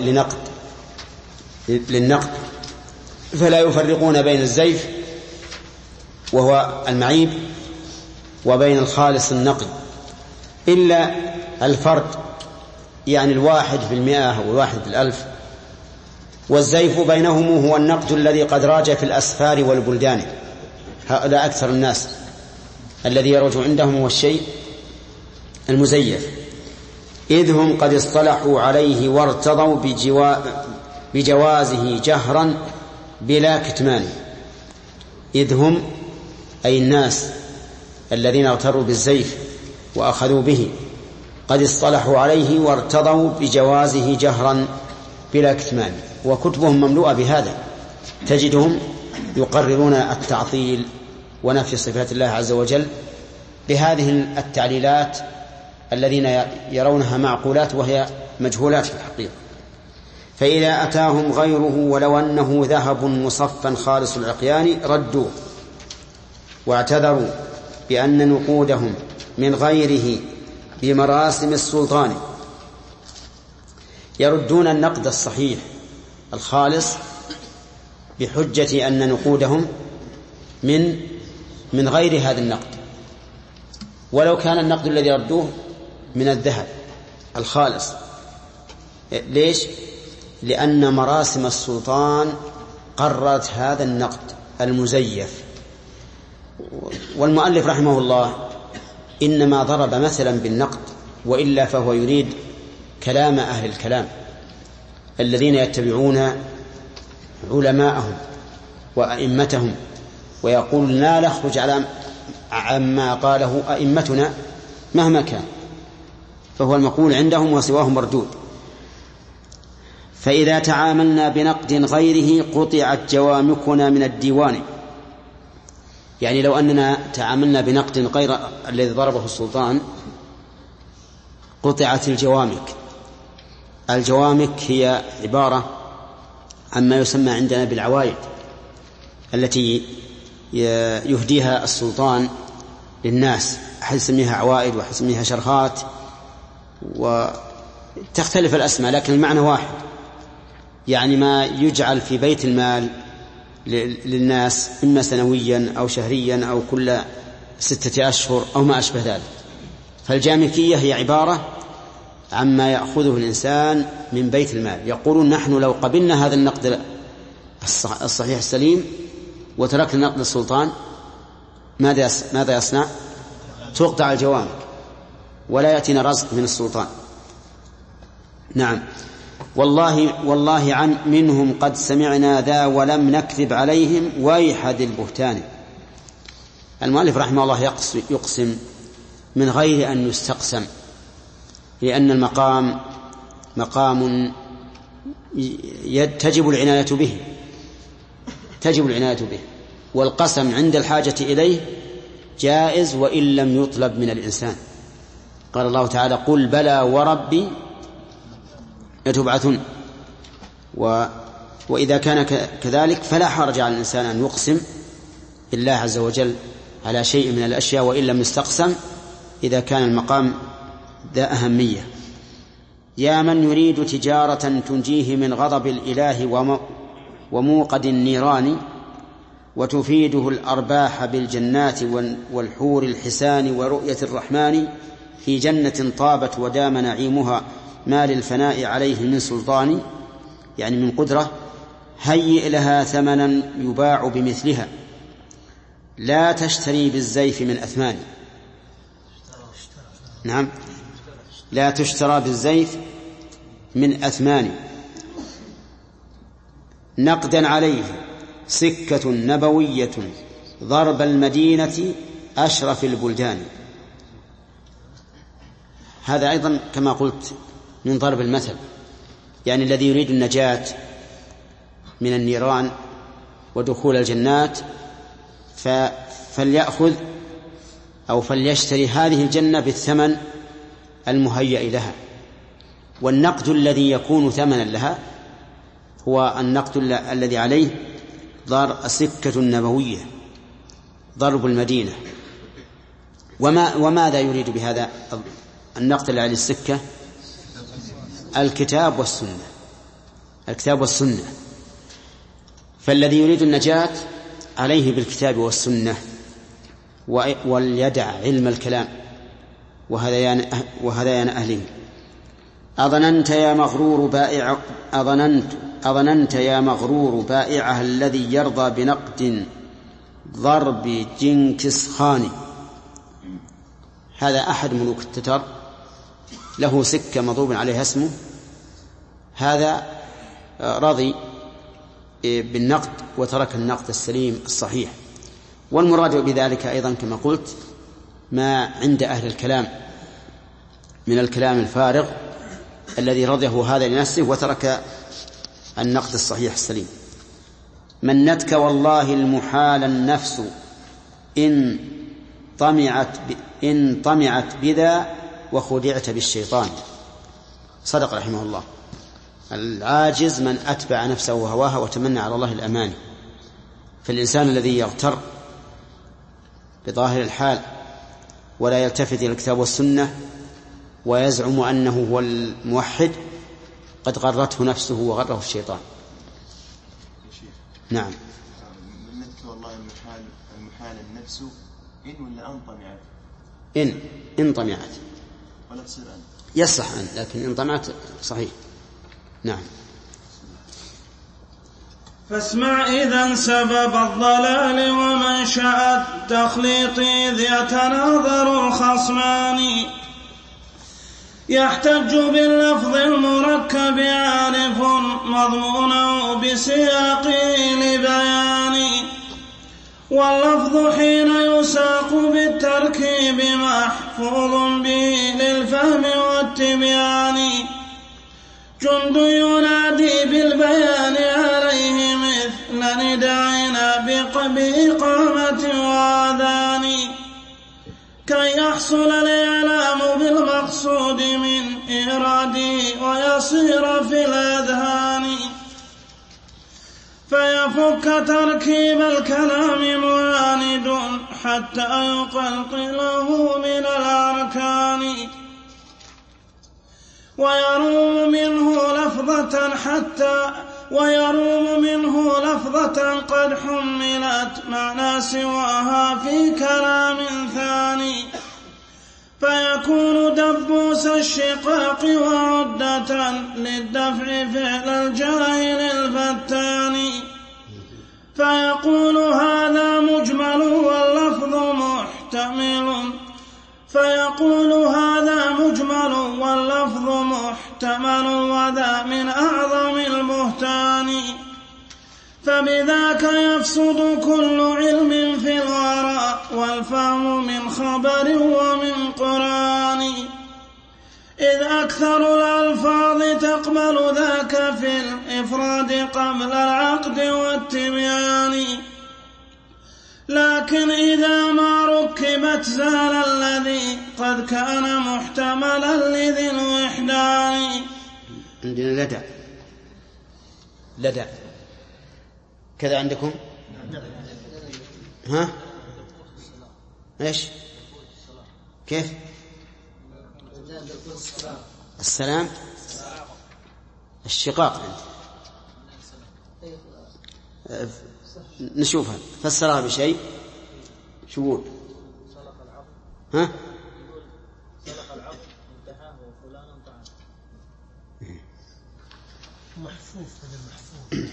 للنقد، فلا يفرقون بين الزيف وهو المعيب وبين الخالص النقي، إلا الفرد، يعني 1% أو 1/1000. والزيف بينهم هو النقد الذي قد راج في الأسفار والبلدان. هؤلاء أكثر الناس، الذي يروج عندهم هو الشيء المزيف، إذ هم قد اصطلحوا عليه وارتضوا بجوازه جهرا بلا كتمان. إذ هم أي الناس الذين اغتروا بالزيف وأخذوا به قد اصطلحوا عليه وارتضوا بجوازه جهرا بلا كتمان. وكتبهم مملوءة بهذا، تجدهم يقررون التعطيل ونفي صفات الله عز وجل بهذه التعليلات الذين يرونها معقولات وهي مجهولات في الحقيقة. فإذا أتاهم غيره ولو أنه ذهب مصفا خالص العقيان ردوا واعتذروا بأن نقودهم من غيره بمراسم السلطان. يردون النقد الصحيح الخالص بحجة أن نقودهم من غير هذا النقد، ولو كان النقد الذي ردوه من الذهب الخالص. ليش؟ لأن مراسم السلطان قررت هذا النقد المزيف. والمؤلف رحمه الله إنما ضرب مثلا بالنقد، وإلا فهو يريد كلام أهل الكلام الذين يتبعون علماءهم وأئمتهم، ويقول لا نخرج على عما قاله أئمتنا مهما كان، فهو المقول عندهم وسواهم مردود. فإذا تعاملنا بنقد غيره قطعت جوامكنا من الديوان. يعني لو أننا تعاملنا بنقد غير الذي ضربه السلطان قطعت الجوامك. الجوامك هي عبارة عما يسمى عندنا بالعوائد التي يهديها السلطان للناس، أحد يسميها عوائد وأحد يسميها شرخات، وتختلف الأسماء لكن المعنى واحد، يعني ما يجعل في بيت المال للناس إما سنويا أو شهريا أو كل 6 أشهر أو ما أشبه ذلك. فالجامكية هي عبارة عما يأخذه الإنسان من بيت المال. يقولون نحن لو قبلنا هذا النقد الصحيح السليم وتركنا نقد السلطان ماذا يصنع؟ تقطع الجوامع ولا يأتينا رزق من السلطان. نعم. والله عن منهم قد سمعنا ذا ولم نكذب عليهم ويح ذي البهتان. المؤلف رحمه الله يقسم من غير أن يستقسم، لأن المقام مقام تجب العناية به، والقسم عند الحاجة إليه جائز وإن لم يطلب من الإنسان. قال الله تعالى قل بلى وربي لتبعثن، وإذا كان كذلك فلا حرج على الإنسان أن يقسم بالله عز وجل على شيء من الأشياء وإن لم يستقسم إذا كان المقام ذا أهمية. يا من يريد تجارة تنجيه من غضب الإله وموقد النيران وتفيده الأرباح بالجنات والحور الحسان ورؤية الرحمن في جنة طابت ودام نعيمها ما للفناء عليه من سلطان، يعني من قدرة، هيئ لها ثمنا يباع بمثلها لا تشتري بالزيف من أثمان. نعم، لا تشترى بالزيف من أثمان. نقدا عليه سكة نبوية ضرب المدينة أشرف البلدان. هذا أيضا كما قلت من ضرب المثل، يعني الذي يريد النجاة من النيران ودخول الجنات فليأخذ أو فليشتري هذه الجنة بالثمن المهيأ لها. والنقد الذي يكون ثمنا لها هو النقد الذي عليه سكة نبوية ضرب المدينة. وماذا يريد بهذا النقد الذي عليه السكة؟ الكتاب والسنة. فالذي يريد النجاة عليه بالكتاب والسنة وليدع علم الكلام وهذيان أهله. أظننت يا مغرور بائعها الذي يرضى بنقد ضرب جنكس خان. هذا أحد ملوك التتر له سكة مضروب عليها اسمه، هذا رضي بالنقد وترك النقد السليم الصحيح. والمراد بذلك أيضا كما قلت ما عند أهل الكلام من الكلام الفارغ الذي رضيه هذا لنفسه وترك النقد الصحيح السليم. منتك والله المحال النفس إن طمعت بذا وخدعت بالشيطان. صدق رحمه الله. العاجز من أتبع نفسه وهواها وتمنى على الله الأماني. فالإنسان الذي يغتر بظاهر الحال ولا يلتفت إلى الكتاب والسنة ويزعم أنه هو الموحد قد غرته نفسه وغره الشيطان. نعم. منتك والله المحال النفس إن ولا أن طمعت؟ إن طمعت ولا تصير أن يصح أن، لكن إن طمعت صحيح. نعم. فاسمع إذن سبب الضلال ومنشأ التخليط إذ يتناظر الخصمان يحتج باللفظ المركب عارف مضمونه بسياقه لبيان، واللفظ حين يساق بالتركيب محفوظ به للفهم والتبيان. جند ينادي بالبيان عليه مثل ندعنا بإقامة وآذان كي يحصل الإعلام بالمقصود من إراده ويصير في الأذهان. فيفك تركيب الكلام معاند حتى يقلقله من الأركان ويروم منه لفظة قد حملت معنى سواها في كلام ثاني فيكون دبوس الشقاق وعدة للدفع فعل الجاهل الفتان فيقول هذا مجمل واللفظ محتمل وذا من أعظم البهتان فبذاك يفسد كل علم في الوراء والفهم من خبر ومن قرآن إذ أكثر الألفاظ تقبل ذاك في الإفراد قبل العقد والتبيان لكن إذا ما ركبت زال الذي قد كان محتملا لذي الوحدان. عندنا لدى كذا عندكم ها ايش كيف السلام الشقاق نشوفها فسرها بشيء شو يقول ها محفوف بدل محفوف.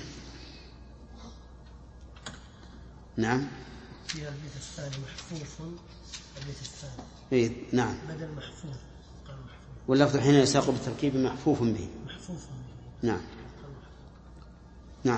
نعم في البيت الثاني محفوف البيت الثاني إيه نعم بدل محفوف قال محفوف واللفظ حين يساق بالتركيب محفوف به محفوف نعم نعم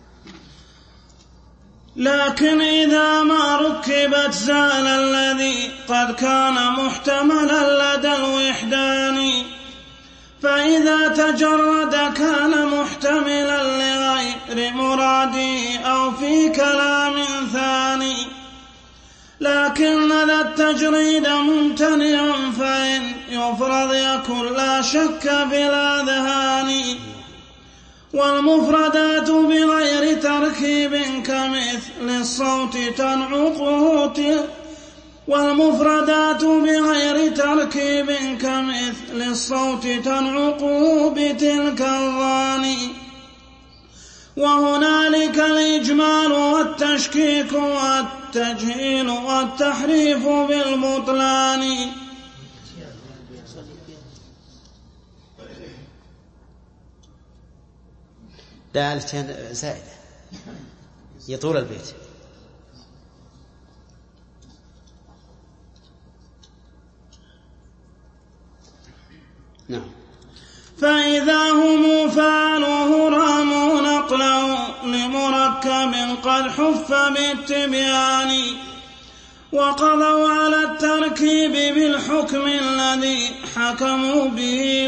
لكن إذا ما ركبت زال الذي قد كان محتملا لدى الوحدان فإذا تجرد كان محتملا لغير مرادي أو في كلام ثاني لكن ذا التجريد ممتنع فإن يفرض يكن لا شك في الأذهان والمفردات بغير تركيب كمثل الصوت تنعقه بتلك الظاني وهنالك الإجمال والتشكيك والتجهيل والتحريف بالبطلان. دالتين زائدة يطول البيت نعم فإذا هم فعلوه راموا نقله لمركب قد حف بالتبيان وقضوا على التركيب بالحكم الذي حكموا به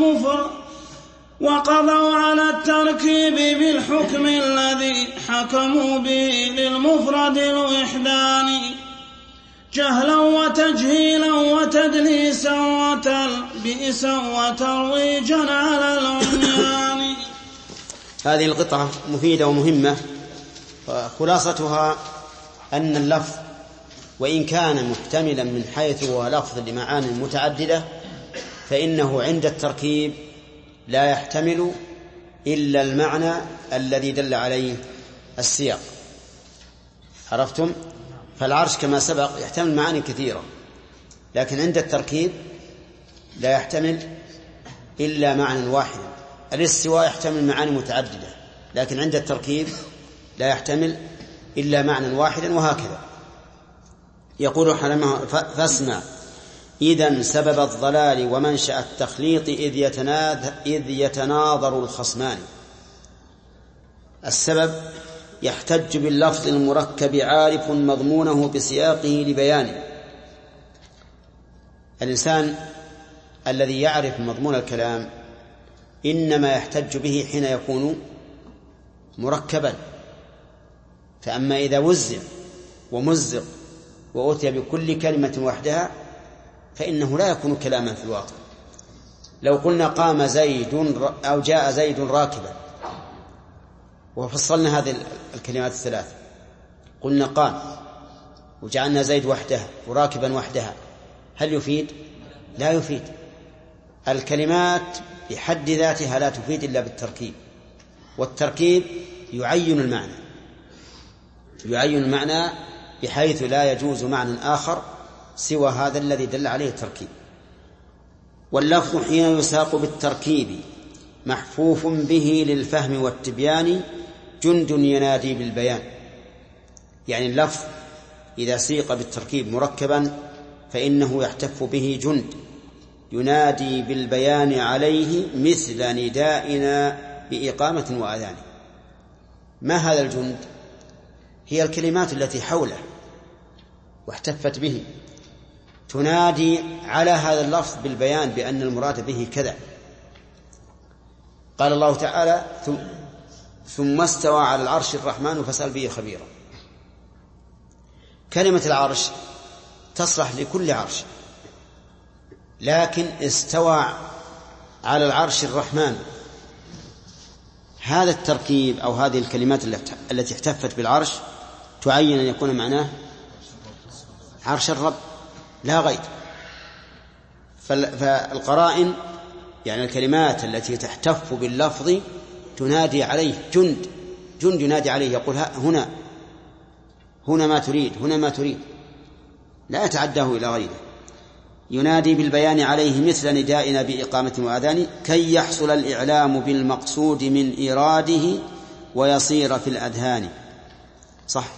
للمفرد الوحدان جهلا وتجهيلا وتدليسا وتلبيسا وترويجا على العميان. هذه القطعة مفيدة ومهمة خلاصتها أن اللفظ وإن كان محتملا من حيث هو لفظ لمعاني متعددة فإنه عند التركيب لا يحتمل إلا المعنى الذي دل عليه السياق. عرفتم؟ فالعرش كما سبق يحتمل معاني كثيرة لكن عند التركيب لا يحتمل إلا معنى واحدا. الاستواء يحتمل معاني متعددة لكن عند التركيب لا يحتمل إلا معنى واحدا وهكذا. يقول حلمه فاسمع إذن سبب الضلال ومنشأ التخليط إذ يتناظر الخصمان. السبب يحتج باللفظ المركب عارف مضمونه بسياقه لبيانه. الإنسان الذي يعرف مضمون الكلام إنما يحتج به حين يكون مركبا فأما إذا وزع ومزق وأتي بكل كلمة وحدها فإنه لا يكون كلاما في الواقع. لو قلنا قام زيد أو جاء زيد راكبا وفصلنا هذه الكلمات الثلاث، قلنا قام وجعلنا زيد وحدها وراكبا وحدها، هل يفيد؟ لا يفيد. الكلمات بحد ذاتها لا تفيد إلا بالتركيب، والتركيب يعين المعنى بحيث لا يجوز معنى آخر سوى هذا الذي دل عليه التركيب. واللفظ حين يساق بالتركيب محفوف به للفهم والتبيان جند ينادي بالبيان. يعني اللفظ إذا سيق بالتركيب مركبا فإنه يحتف به جند ينادي بالبيان عليه مثل ندائنا بإقامة وأذان. ما هذا الجند؟ هي الكلمات التي حوله واحتفت به تنادي على هذا اللفظ بالبيان بأن المراد به كذا. قال الله تعالى ثم استوى على العرش الرحمن فاسأل به خبيرا. كلمة العرش تصلح لكل عرش، لكن استوى على العرش الرحمن، هذا التركيب أو هذه الكلمات التي احتفت بالعرش تعين أن يكون معناه عرش الرب لا غير. فالقرائن يعني الكلمات التي تحتف باللفظ تنادي عليه جند ينادي عليه، يقول هنا ما تريد، هنا ما تريد، لا يتعداه إلى غيره. ينادي بالبيان عليه مثل ندائنا بإقامة وأذان كي يحصل الإعلام بالمقصود من إراده ويصير في الأذهان. صح،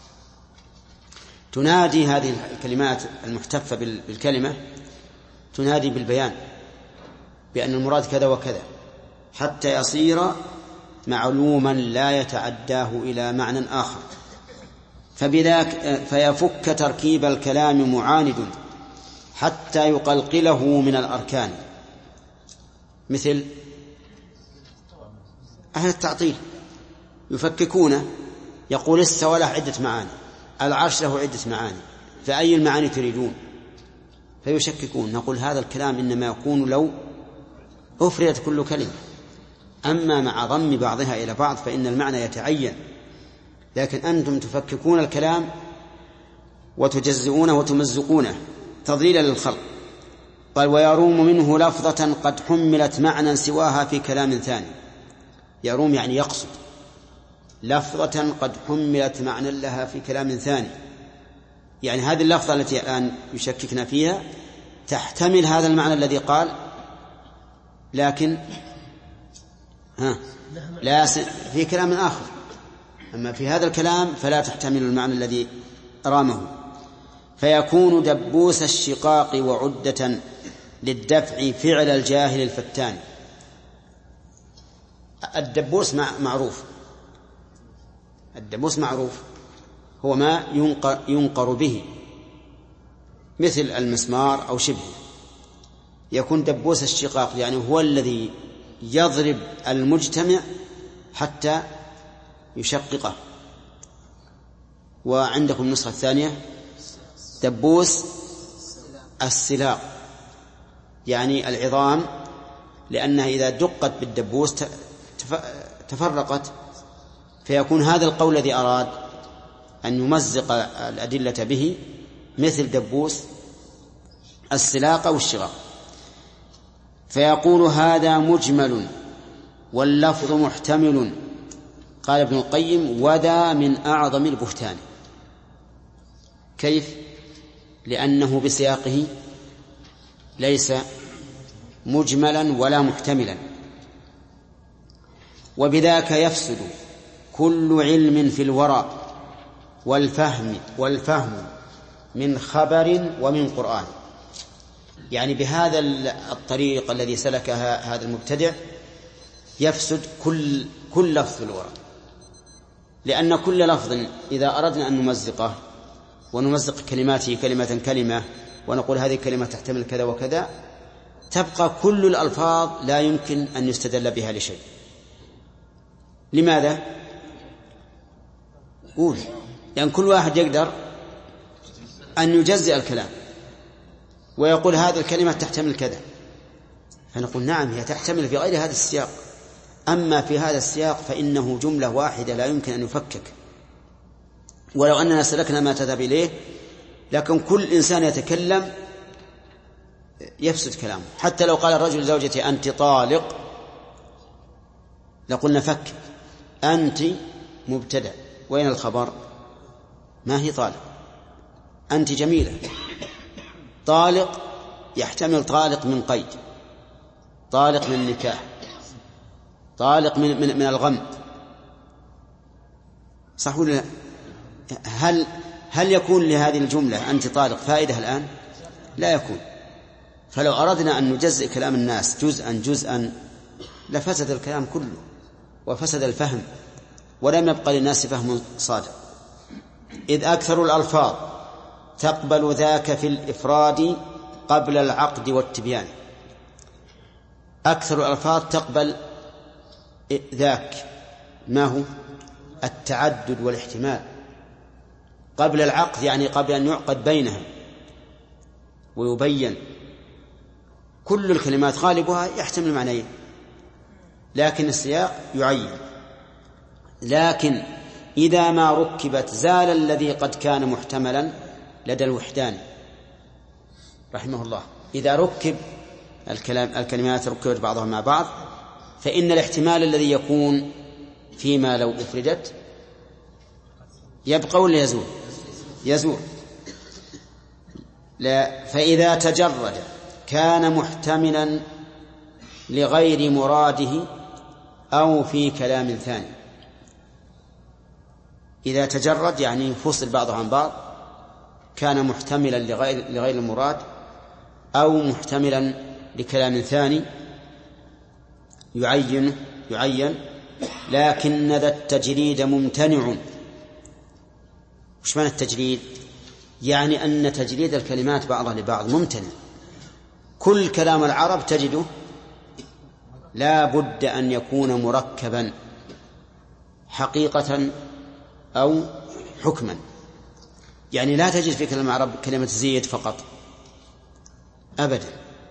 تنادي هذه الكلمات المحتفة بالكلمة تنادي بالبيان بأن المراد كذا وكذا حتى يصير معلوما لا يتعداه إلى معنى آخر، فبذاك فيفك تركيب الكلام معاند حتى يقلقله من الأركان. مثل أهل التعطيل يفككونه، يقول استوى له عدة معاني، العرش له عدة معاني، فأي المعاني تريدون؟ فيشككون. نقول هذا الكلام إنما يكون لو أفردت كل كلمة، أما مع ضم بعضها إلى بعض فإن المعنى يتعين، لكن أنتم تفككون الكلام وتجزئونه وتمزقونه تضليلا للخلق. قال ويروم منه لفظة قد حملت معنى سواها في كلام ثاني. يروم يعني يقصد، لفظة قد حملت معنى لها في كلام ثاني، يعني هذه اللفظة التي الآن يشككنا فيها تحتمل هذا المعنى الذي قال، لكن لا في كلام آخر، أما في هذا الكلام فلا تحتمل المعنى الذي رامه. فيكون دبوس الشقاق وعدة للدفع فعل الجاهل الفتان. الدبوس معروف، هو ما ينقر به مثل المسمار أو شبهه. يكون دبوس الشقاق يعني هو الذي يضرب المجتمع حتى يشققه. وعندكم النسخة الثانية دبوس السلاق، يعني العظام، لأنها إذا دقت بالدبوس تفرقت. فيكون هذا القول الذي أراد أن يمزق الأدلة به مثل دبوس السلاق والشقاق. فيقول هذا مجمل واللفظ محتمل. قال ابن القيم وذا من أعظم البهتان. كيف؟ لأنه بسياقه ليس مجملا ولا محتملا. وبذاك يفسد كل علم في الورى والفهم من خبر ومن قرآن. يعني بهذا الطريق الذي سلكها هذا المبتدع يفسد كل لفظ في الورى، لأن كل لفظ إذا أردنا أن نمزقه ونمزق كلماته كلمة كلمة ونقول هذه الكلمة تحتمل كذا وكذا، تبقى كل الألفاظ لا يمكن أن يستدل بها لشيء. لماذا؟ قول، يعني كل واحد يقدر أن يجزئ الكلام ويقول هذه الكلمة تحتمل كذا، فنقول نعم هي تحتمل في غير هذا السياق، أما في هذا السياق فإنه جملة واحدة لا يمكن أن يفكك، ولو أننا سلكنا ما تذهب إليه لكن كل إنسان يتكلم يفسد كلامه. حتى لو قال الرجل لزوجته أنت طالق لقلنا فك، أنت مبتدأ، وين الخبر؟ ما هي طالق، أنت جميلة. طالق يحتمل طالق من قيد، طالق من النكاح، طالق من الغم، صح ولا لا؟ هل يكون لهذه الجملة أنت طالق فائدة الآن؟ لا يكون. فلو أردنا أن نجزئ كلام الناس جزءا لفسد الكلام كله وفسد الفهم، ولم يبقى للناس فهم صادق. إذ أكثر الألفاظ تقبل ذاك في الإفراد قبل العقد والتبيان. أكثر الألفاظ تقبل ذاك، ما هو؟ التعدد والاحتمال قبل العقد، يعني قبل أن يعقد بينهم ويبين. كل الكلمات غالبها يحتمل معنيين، لكن السياق يعين. لكن إذا ما ركبت زال الذي قد كان محتملا لدى الوحدان رحمه الله. إذا ركب الكلمات ركبت بعضها مع بعض فإن الاحتمال الذي يكون فيما لو أفردت يبقى ولا يزول. لا، فإذا تجرد كان محتملا لغير مراده أو في كلام ثاني. إذا تجرد يعني فصل بعضه عن بعض كان محتملا لغير المراد أو محتملا لكلام ثاني يعين. لكن ذا التجريد ممتنع. وش معنى التجريد؟ يعني أن تجريد الكلمات بعضها لبعض ممتنع. كل كلام العرب تجده لا بد أن يكون مركبا حقيقة أو حكما. يعني لا تجد في كلام العرب كلمة زيد فقط أبدا،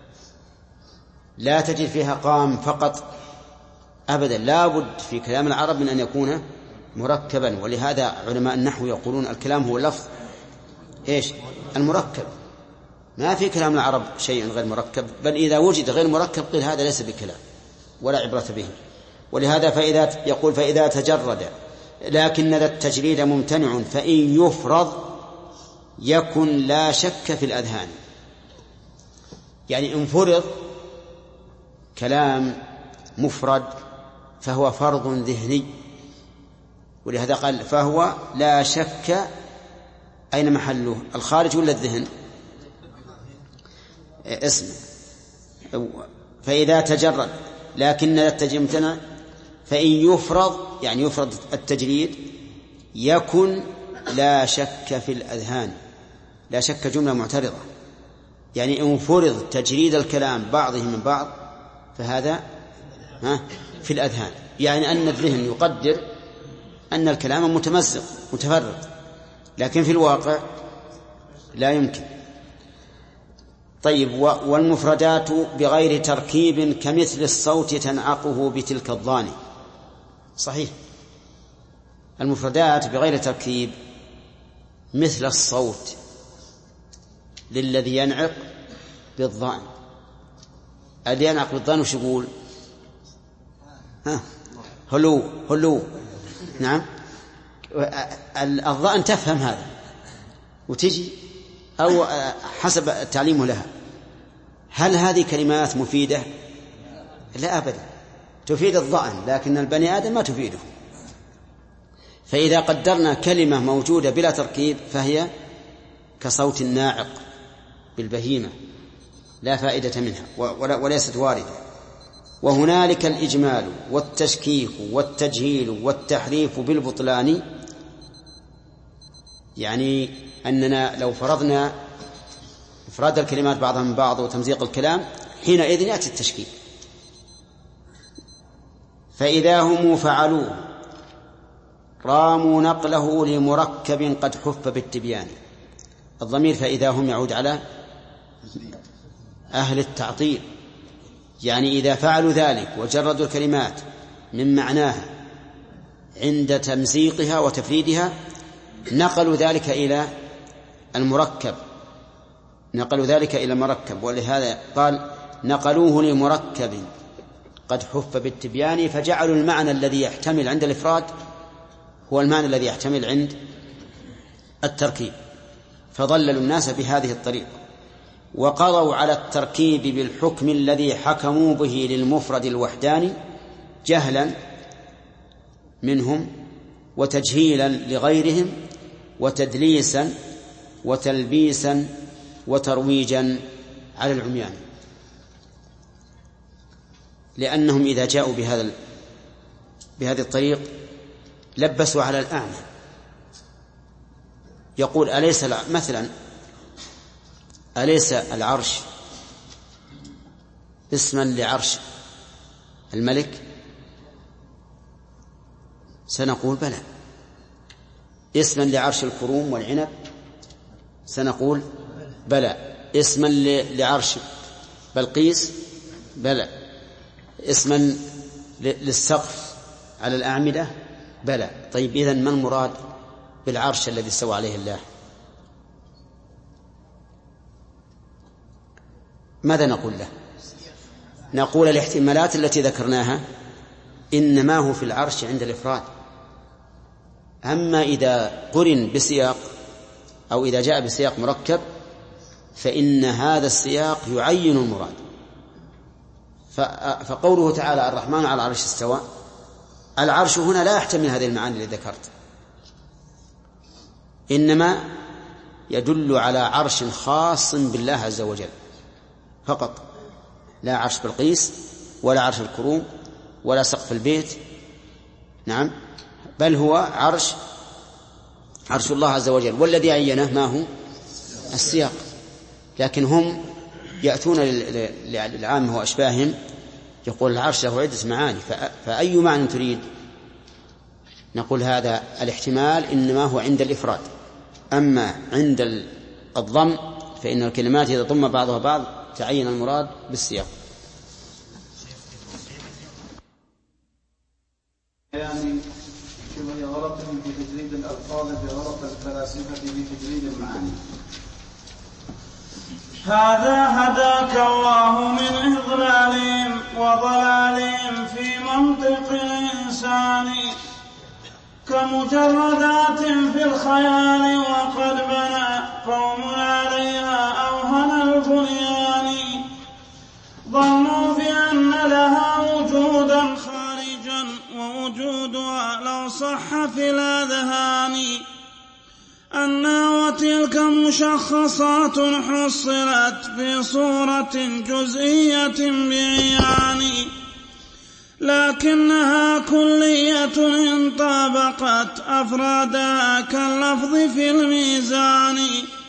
لا تجد فيها قام فقط أبدا، لا بد في كلام العرب من أن يكون مركبا. ولهذا علماء النحو يقولون الكلام هو اللفظ المركب. ما في كلام العرب شيء غير مركب، بل إذا وجد غير مركب قيل هذا ليس بكلام ولا عبرة به. ولهذا فإذا تجرد لكن ذا التجريد ممتنع فإن يفرض يكن لا شك في الأذهان. يعني إن فرض كلام مفرد فهو فرض ذهني، ولهذا قال فهو لا شك. أين محله؟ الخارج ولا الذهن؟ اسم. فإذا تجرد لكن التجريد ممتنع فإن يفرض يعني يفرض التجريد يكن لا شك في الأذهان. لا شك جملة معترضة، يعني إن فرض تجريد الكلام بعضه من بعض فهذا في الأذهان، يعني أن الذهن يقدر أن الكلام متمزق متفرق، لكن في الواقع لا يمكن. طيب، والمفردات بغير تركيب كمثل الصوت تنعقه بتلك الضاني. صحيح، المفردات بغير تركيب مثل الصوت للذي ينعق بالضان. الذي ينعق بالضان وش يقول؟ هلو. نعم، الضان تفهم هذا وتجي أو حسب تعليمه لها. هل هذه كلمات مفيدة؟ لا أبدا، تفيد الضأن لكن البني آدم ما تفيده. فإذا قدرنا كلمة موجودة بلا تركيب فهي كصوت الناعق بالبهيمة لا فائدة منها وليست واردة. وهنالك الإجمال والتشكيك والتجهيل والتحريف بالبطلان. يعني أننا لو فرضنا إفراد الكلمات بعضها من بعض وتمزيق الكلام حينئذ يأتي التشكيك. فإذا هم فعلوه راموا نقله لمركب قد حف بالتبيان. الضمير فإذا هم يعود على أهل التعطيل، يعني إذا فعلوا ذلك وجردوا الكلمات من معناها عند تمزيقها وتفريدها نقلوا ذلك إلى المركب، ولهذا قال نقلوه لمركب قد حف بالتبيان، فجعلوا المعنى الذي يحتمل عند الإفراد هو المعنى الذي يحتمل عند التركيب، فضللوا الناس بهذه الطريقة، وقضوا على التركيب بالحكم الذي حكموا به للمفرد الوحداني جهلا منهم وتجهيلا لغيرهم وتدليسا وتلبيسا وترويجا على العميان، لأنهم إذا جاءوا بهذه الطريق لبسوا على الأعمى. يقول أليس العرش اسما لعرش الملك؟ سنقول بلى. اسما لعرش الكروم والعنب؟ سنقول بلى. اسما لعرش بلقيس؟ بلى. اسما للسقف على الأعمدة؟ بلى. طيب إذن ما المراد بالعرش الذي استوى عليه الله؟ ماذا نقول له؟ نقول الاحتمالات التي ذكرناها إنما هو في العرش عند الإفراد، أما إذا قرن بسياق أو إذا جاء بسياق مركب فإن هذا السياق يعين المراد. فقوله تعالى الرحمن على العرش استوى، العرش هنا لا يحتمل هذه المعاني التي ذكرت، إنما يدل على عرش خاص بالله عز وجل فقط، لا عرش بلقيس ولا عرش الكروم ولا سقف البيت، نعم، بل هو عرش الله عز وجل، والذي عينه ما هو السياق. لكن هم يأتون للعامة وأشباههم يقول العرش له عدة معاني، فأي معنى تريد؟ نقول هذا الاحتمال إنما هو عند الإفراد، أما عند الضم فإن الكلمات إذا ضم بعضها بعض تعين المراد بالسياق. يعني شبه غلطهم في تجريد الألفاظ بغلط الفلاسفة في تجريد المعاني. هذا هداك الله من إضلالهم وضلالهم في منطق الإنسان كمجردات في الخيال، وقد بنى قوم عليها أوهن البنيان، ظنوا بأن لها وجودا خارجا ووجودها لو صح في الأذهان أنها وتلك مشخصات حصلت في صورة جزئية بعيان، لكنها كلية إن طابقت أفرادها كاللفظ في الميزان،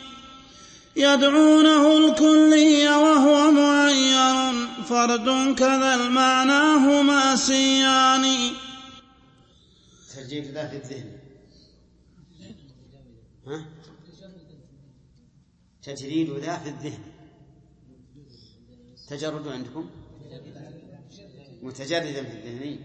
يدعونه الكلي وهو معين فرد كذا المعنى هما سيان. تجريد ذا في الذهن، تجريد ذا في الذهن، تجرد عندكم متجردا في الذهن،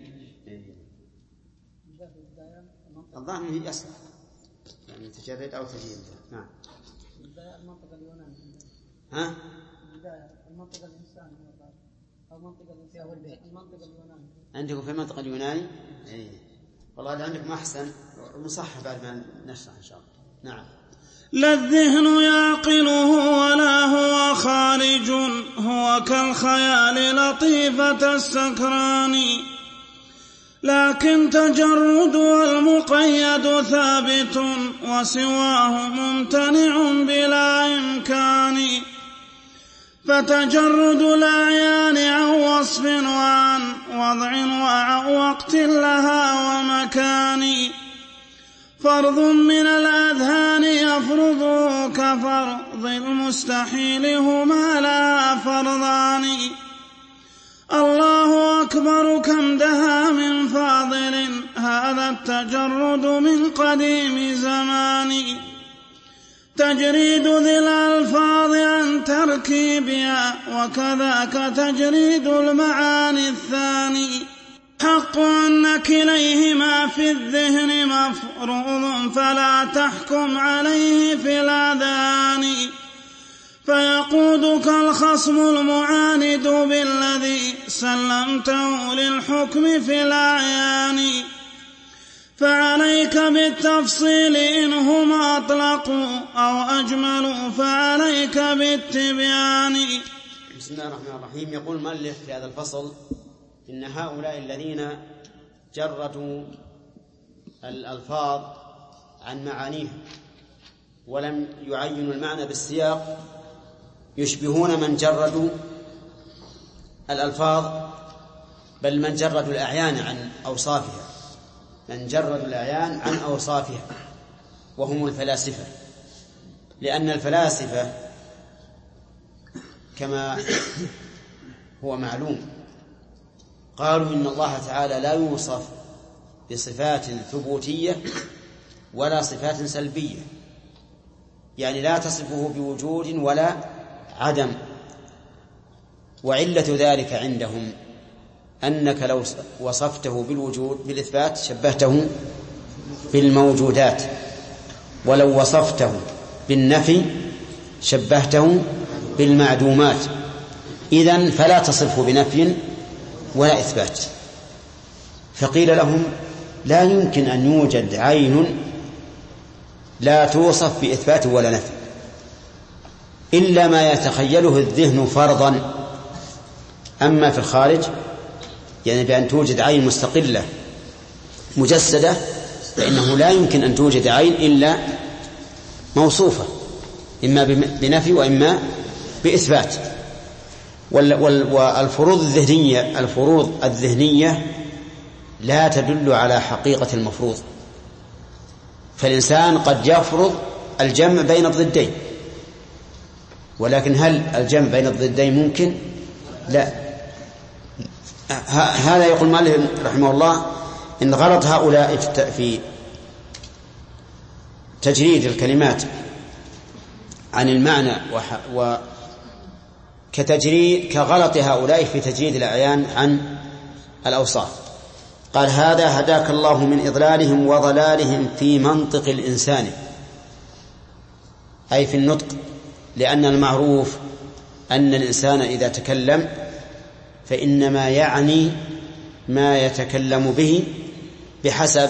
الظاهر هي أصلا يعني تجرد أو تجريد. نعم. المنطق اليوناني. ها؟ المنطق الإنساني أو منطق المنطق اليوناني. عندكم في المنطق اليوناني؟ إيه. والله اللي عندكم أحسن مصحح بعد ما نشرح إن شاء الله. نعم. لا الذهن يعقله ولا هو خارج، هو كالخيال لطيفة السكران، لكن تجرد والمقيد ثابت وسواه ممتنع بلا إمكان، فتجرد الأعيان عن وصف وعن وضع وعن وقت لها ومكان، فرض من الأذهان يفرضه كفرض المستحيل هما لا فرضان. الله أكبر كم دها من فاضل هذا التجرد من قديم زمان، تجريد ذي الألفاظ عن تركيبها وكذاك تجريد المعاني الثاني. والحق أن كليهما في الذهن مفروض فلا تحكم عليه في الأذهان فيقودك الخصم المعاند بالذي سلمته للحكم في الأعيان فعليك بالتفصيل إن هم أطلقوا أو أجملوا فعليك بالتبيان. بسم الله الرحمن الرحيم. يقول المؤلف في هذا الفصل إن هؤلاء الذين جردوا الألفاظ عن معانيها ولم يعينوا المعنى بالسياق يشبهون من جردوا الألفاظ بل من جردوا الأعيان عن أوصافها، من جردوا الأعيان عن أوصافها وهم الفلاسفة، لأن الفلاسفة كما هو معلوم قالوا إن الله تعالى لا يوصف بصفات ثبوتية ولا صفات سلبية، يعني لا تصفه بوجود ولا عدم. وعلة ذلك عندهم أنك لو وصفته بالوجود بالإثبات شبهته بالموجودات، ولو وصفته بالنفي شبهته بالمعدومات، إذن فلا تصفه بنفي ولا إثبات. فقيل لهم لا يمكن أن يوجد عين لا توصف بإثبات ولا نفي إلا ما يتخيله الذهن فرضا. أما في الخارج يعني بأن توجد عين مستقلة مجسدة فإنه لا يمكن أن توجد عين إلا موصوفة إما بنفي وإما بإثبات. والفروض الذهنية لا تدل على حقيقة المفروض، فالإنسان قد يفرض الجمع بين الضدين، ولكن هل الجمع بين الضدين ممكن؟ لا. هذا يقول مالك رحمه الله إن غلط هؤلاء في تجريد الكلمات عن المعنى كغلط هؤلاء في تجريد الأعيان عن الأوصاف. قال هذا هداك الله من إضلالهم وضلالهم في منطق الإنسان، أي في النطق، لأن المعروف أن الإنسان إذا تكلم فإنما يعني ما يتكلم به بحسب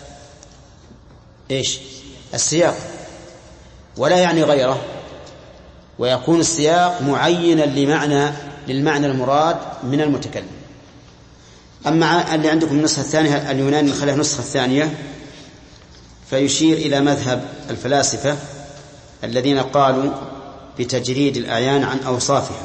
السياق ولا يعني غيره، ويكون السياق معينا للمعنى المراد من المتكلم. أما اللي عندكم النسخة الثانية اليوناني خليها النسخة الثانية فيشير إلى مذهب الفلاسفة الذين قالوا بتجريد الأعيان عن أوصافها.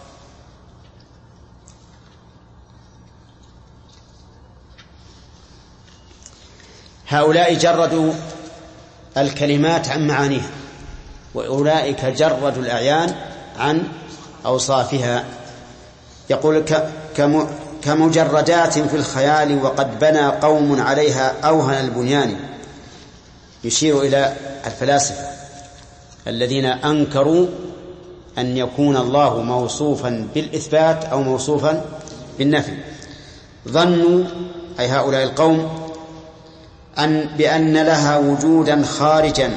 هؤلاء جردوا الكلمات عن معانيها، وأولئك جردوا الأعيان عن أوصافها. يقول كمجردات في الخيال وقد بنى قوم عليها أوهن البنيان. يشير إلى الفلاسفة الذين أنكروا أن يكون الله موصوفا بالإثبات أو موصوفا بالنفي. ظنوا أي هؤلاء القوم بأن لها وجودا خارجا،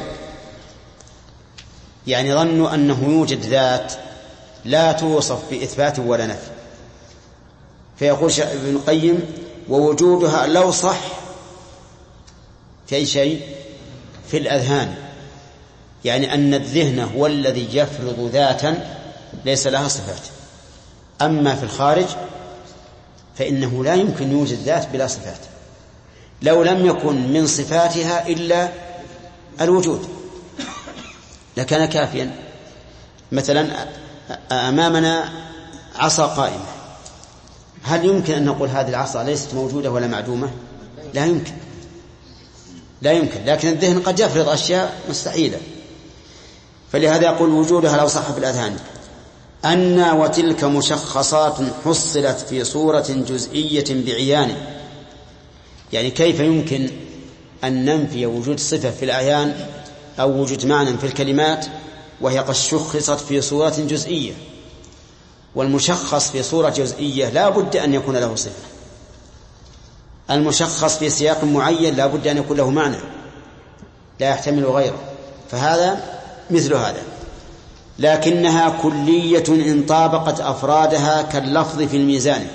يعني ظنوا أنه يوجد ذات لا توصف بإثبات ولا نفي. فيقول ابن القيم ووجودها لو صح في أي شيء في الأذهان، يعني أن الذهن هو الذي يفرض ذاتا ليس لها صفات. أما في الخارج فإنه لا يمكن يوجد ذات بلا صفات، لو لم يكن من صفاتها إلا الوجود لكان كافيا. مثلا أمامنا عصا قائمة، هل يمكن أن نقول هذه العصا ليست موجودة ولا معدومة؟ لا يمكن، لا يمكن. لكن الذهن قد يفرض أشياء مستحيلة. فلهذا يقول وجودها لو صح في الأذهان أن وتلك مشخصات حصلت في صورة جزئية بعيان. يعني كيف يمكن أن ننفي وجود صفة في الأعيان أو وجود معنى في الكلمات وهي قد شخصت في صورة جزئية؟ والمشخص في صورة جزئية لا بد أن يكون له صفة، المشخص في سياق معين لا بد أن يكون له معنى لا يحتمل غيره، فهذا مثل هذا. لكنها كلية إن طابقت أفرادها كاللفظ في الميزان.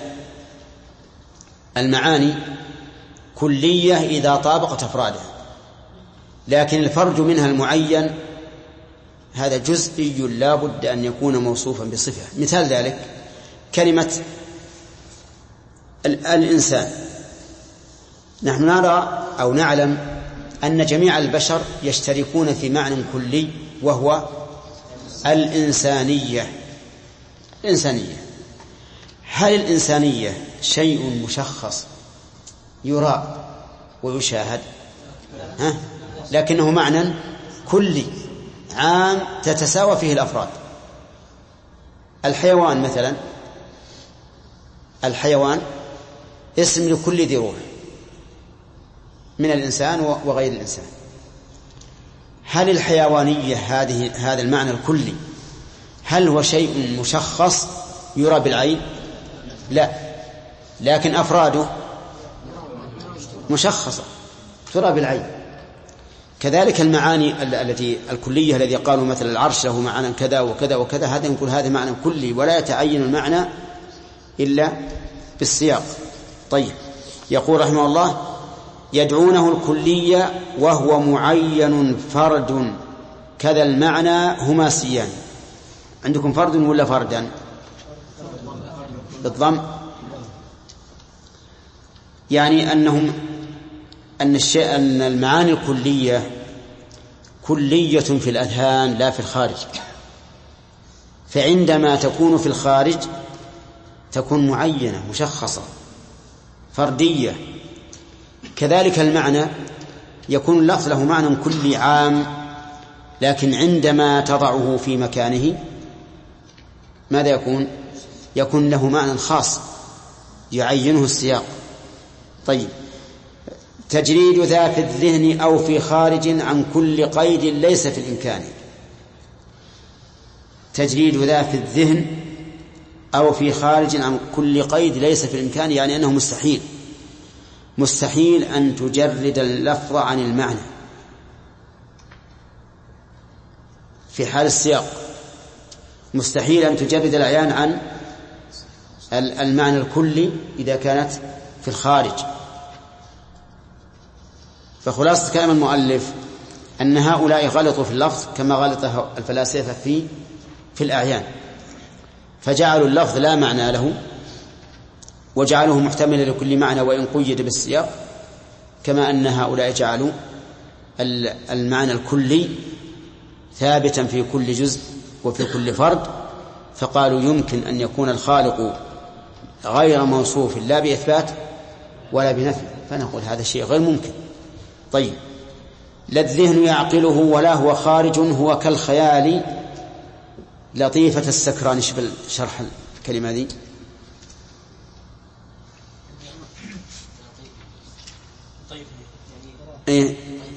المعاني كلية إذا طابقت أفرادها، لكن الفرد منها المعين هذا جزئي لا بد أن يكون موصوفا بصفة. مثال ذلك كلمة الإنسان. نحن نرى أو نعلم أن جميع البشر يشتركون في معنى كلي وهو الإنسانية. هل الإنسانية شيء مشخص يرى ويشاهد؟ لكنه معنى كلي عام تتساوى فيه الأفراد. الحيوان مثلا، الحيوان اسم لكل ذي روح من الإنسان وغير الإنسان. هل الحيوانية هذا المعنى الكلي هل هو شيء مشخص يرى بالعين؟ لا، لكن أفراده مشخصة ترى بالعين. كذلك المعاني التي الكلية الذي قالوا مثل العرش له معنى كذا وكذا وكذا، هذا يقول هذا معنى كلي ولا يتعين المعنى إلا بالسياق. طيب، يقول رحمه الله يدعونه الكلية وهو معين فرد كذا المعنى هما سيان. عندكم فرد ولا فردا؟ بالضم، يعني أن المعاني الكلية كلية في الأذهان لا في الخارج، فعندما تكون في الخارج تكون معينة مشخصة فردية. كذلك المعنى يكون اللفظ له معنى كلي عام، لكن عندما تضعه في مكانه ماذا يكون له معنى خاص يعينه السياق. طيب، تجريد ذا في الذهن أو في خارج عن كل قيد ليس في الإمكان. تجريد ذا في الذهن أو في خارج عن كل قيد ليس في الإمكان، يعني أنه مستحيل أن تجرد اللفظ عن المعنى في حال السياق، مستحيل أن تجرد الأعيان عن المعنى الكلي إذا كانت في الخارج. فخلاصة كلام المؤلف أن هؤلاء غلطوا في اللفظ كما غلط الفلاسفة في الأعيان، فجعلوا اللفظ لا معنى له وجعلوه محتملا لكل معنى وإن قيد بالسياق، كما أن هؤلاء جعلوا المعنى الكلي ثابتا في كل جزء وفي كل فرد، فقالوا يمكن أن يكون الخالق غير موصوف لا بإثبات ولا بنفي، فنقول هذا شيء غير ممكن. طيب، لا الذهن يعقله ولا هو خارج هو كالخيال لطيفة السكران. ايش بالشرح الكلمة ذي؟ إيه؟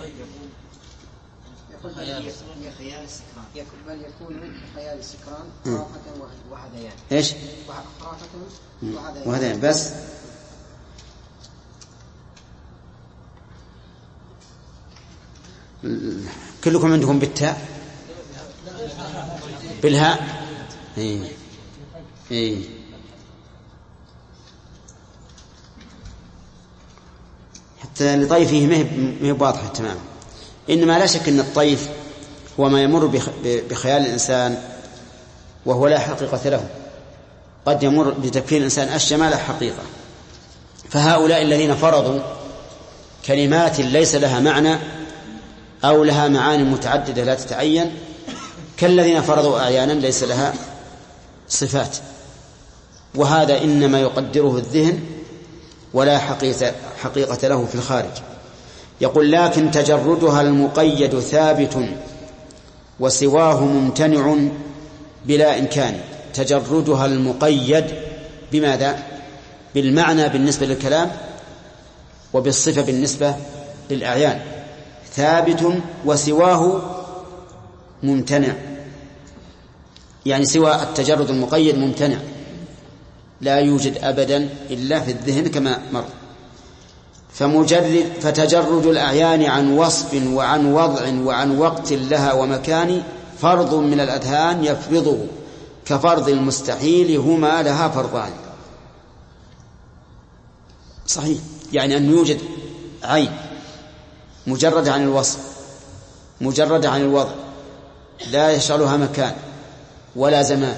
بل يكون خيال السكران خرافة وهذيان. ايش؟ خرافة وهذيان بس. كلكم عندكم بالتاء بالهاء؟ إيه. حتى لطيفه ما هي واضحة تماما. إنما لا شك أن الطيف هو ما يمر بخيال الإنسان وهو لا حقيقة له، قد يمر بتفكير الإنسان أشياء ما لا حقيقة. فهؤلاء الذين فرضوا كلمات ليس لها معنى أو لها معاني متعددة لا تتعين، كالذين فرضوا أعيانا ليس لها صفات، وهذا إنما يقدره الذهن ولا حقيقة له في الخارج. يقول لكن تجردها المقيد ثابت وسواه ممتنع بلا إمكان. تجردها المقيد بماذا؟ بالمعنى بالنسبة للكلام وبالصفة بالنسبة للأعيان. ثابت وسواه ممتنع، يعني سوى التجرد المقيد ممتنع، لا يوجد أبدا إلا في الذهن كما مر. فتجرد الأعيان عن وصف وعن وضع وعن وقت لها ومكان فرض من الأذهان يفرضه كفرض المستحيل هما لها فرضان. صحيح، يعني أن يوجد عين مجرد عن الوصف مجرد عن الوضع لا يشغلها مكان ولا زمان،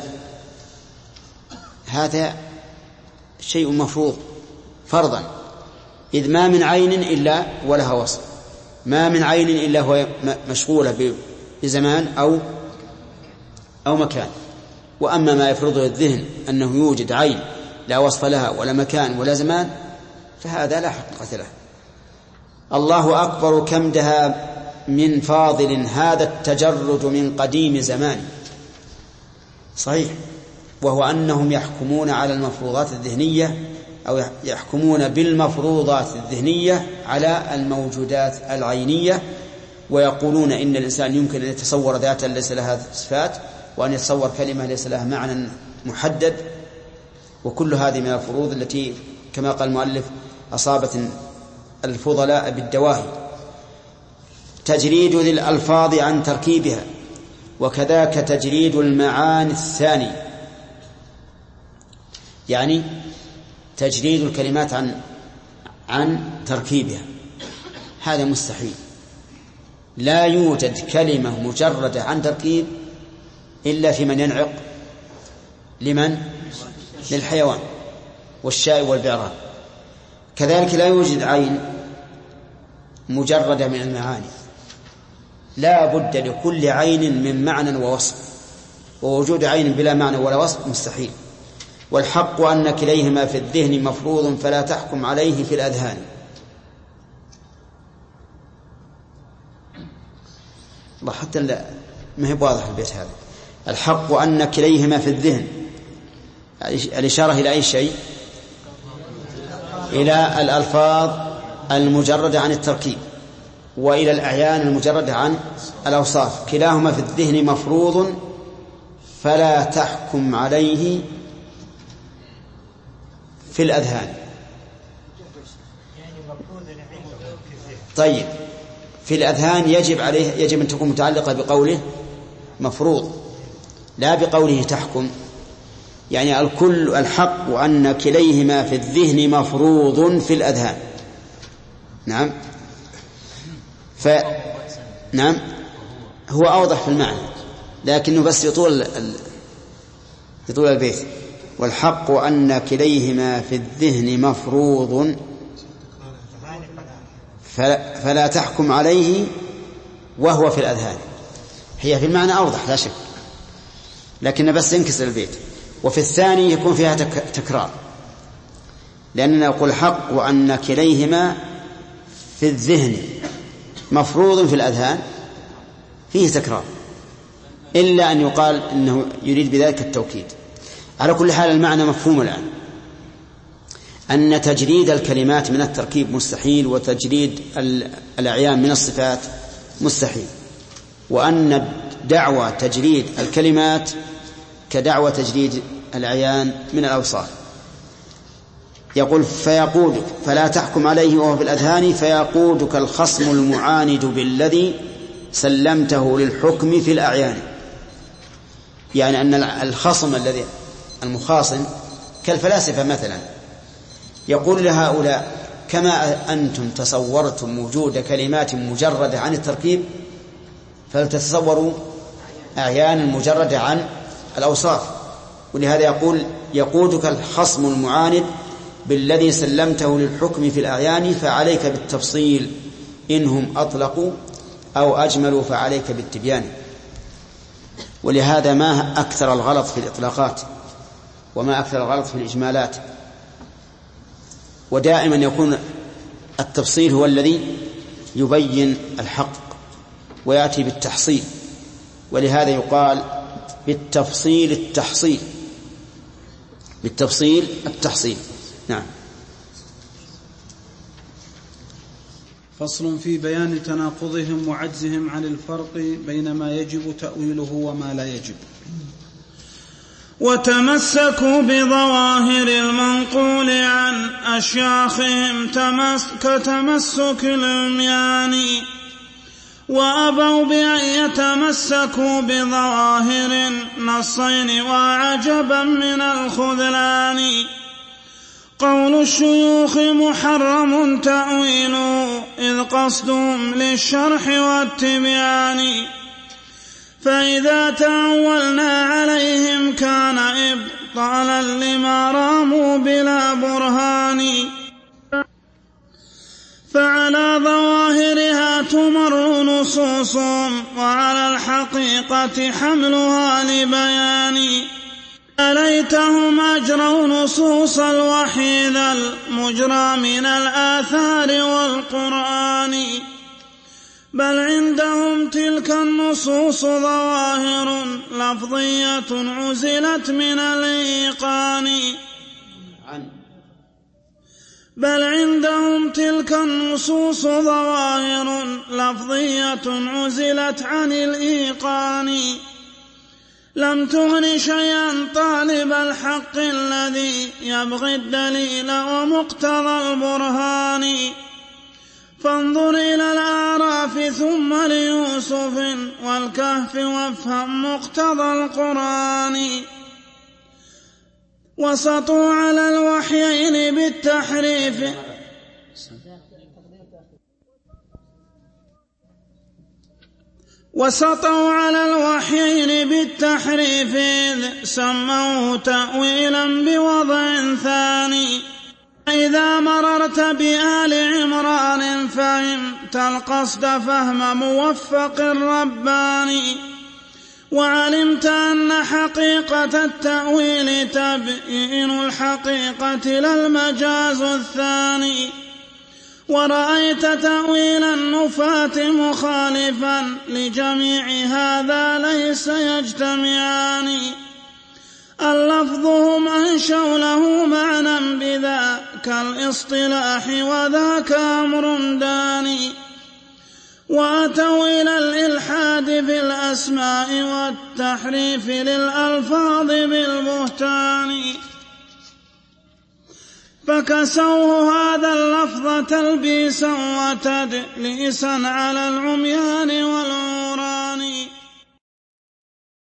هذا شيء مفروض فرضا، إذ ما من عين إلا ولها وصف، ما من عين إلا هو مشغولة بزمان أو مكان. وأما ما يفرضه الذهن أنه يوجد عين لا وصف لها ولا مكان ولا زمان فهذا لا حقيقة له. الله أكبر كم دها من فاضل هذا التجرد من قديم زمان. صحيح، وهو أنهم يحكمون على المفروضات الذهنية أو يحكمون بالمفروضات الذهنية على الموجودات العينية، ويقولون إن الإنسان يمكن أن يتصور ذاتا ليس لها صفات، وأن يتصور كلمة ليس لها معنى محدد، وكل هذه من الفروض التي كما قال المؤلف أصابت الفضلاء بالدواهي. تجريد ذي الألفاظ عن تركيبها، وكذاك تجريد المعاني الثاني، يعني تجريد الكلمات عن تركيبها، هذا مستحيل. لا يوجد كلمة مجردة عن تركيب إلا في من ينعق لمن؟ للحيوان والشاء والبعران. كذلك لا يوجد عين مجردة من المعاني، لا بد لكل عين من معنى ووصف، ووجود عين بلا معنى ولا وصف مستحيل. والحق أن كليهما في الذهن مفروض فلا تحكم عليه في الأذهان. الله حتى ما هي واضح البيت هذا. الحق أن كليهما في الذهن، الإشارة إلى أي شيء؟ إلى الألفاظ المجردة عن التركيب وإلى الأعيان المجردة عن الأوصاف. كلاهما في الذهن مفروض فلا تحكم عليه في الأذهان. طيب، في الأذهان يجب أن تكون متعلقة بقوله مفروض لا بقوله تحكم. يعني الكل الحق أن كليهما في الذهن مفروض في الأذهان. نعم، نعم، هو أوضح في المعنى لكنه بس يطول البيت. والحق أن كليهما في الذهن مفروض فلا تحكم عليه وهو في الأذهان. هي في المعنى أوضح لا شك، لكن بس ينكسر البيت. وفي الثاني يكون فيها تكرار، لأننا نقول حق وأن كليهما في الذهن مفروض في الأذهان فيه تكرار، إلا أن يقال إنه يريد بذلك التوكيد. على كل حال المعنى مفهوم الآن، أن تجريد الكلمات من التركيب مستحيل، وتجريد الأعيان من الصفات مستحيل، وأن دعوى تجريد الكلمات كدعوى تجريد الأعيان من الأوصاف. يقول فيقودك فلا تحكم عليه وهو في الأذهان، فيقودك الخصم المعاند بالذي سلمته للحكم في الأعيان. يعني أن الخصم الذي المخاصم كالفلاسفة مثلا يقول لهؤلاء كما أنتم تصورتم وجود كلمات مجردة عن التركيب فلتتصوروا أعيان مجردة عن الأوصاف. ولهذا يقول يقودك الخصم المعاند بالذي سلمته للحكم في الأعيان، فعليك بالتفصيل إنهم أطلقوا أو أجملوا فعليك بالتبيان. ولهذا ما أكثر الغلط في الإطلاقات وما أكثر الغلط في الإجمالات، ودائما يكون التفصيل هو الذي يبين الحق ويأتي بالتحصيل، ولهذا يقال بالتفصيل التحصيل، بالتفصيل التحصيل. نعم. فصل في بيان تناقضهم وعجزهم عن الفرق بين ما يجب تأويله وما لا يجب. وتمسكوا بظواهر المنقول عن أشياخهم كتمسك العميان، وأبوا بأن يتمسكوا بظواهر النصين وعجبا من الخذلان. قول الشيوخ محرم تأويله إذ قصدهم للشرح والتبيان، فإذا تأولنا عليهم كان إبطالا لما راموا بلا برهان. فعلى ظواهرها تمر نصوصهم وعلى الحقيقة حملها لبيان. أليتهم أجروا نصوص الوحي ذا المجرى من الآثار والقرآن، بل عندهم تلك النصوص ظواهر لفظية عزلت من الإيقان. بل عندهم تلك النصوص ظواهر لفظية عزلت عن الإيقان، لم تغن شيئا طالب الحق الذي يبغي الدليل ومقتضى البرهان. فانظر إلى الأعراف ثم ليوسف والكهف وافهم مقتضى القرآن. وسطوا على الوحيين بالتحريف إذ سموه تأويلا بوضع ثاني. إذا مررت بآل عمران فهمت القصد فهم موفق رباني، وعلمت أن حقيقة التأويل تبيين الحقيقة لا المجاز الثاني. ورأيت تأويل النفاة مخالفا لجميع هذا ليس يجتمعان. اللفظ هم أنشوا له معنى بذاك الاصطلاح وذاك أمر داني، وأتوا إلى الإلحاد في الأسماء والتحريف للألفاظ بالبهتان، فكسوه هذا اللفظ تلبيسا وتدليسا على العميان والعوران.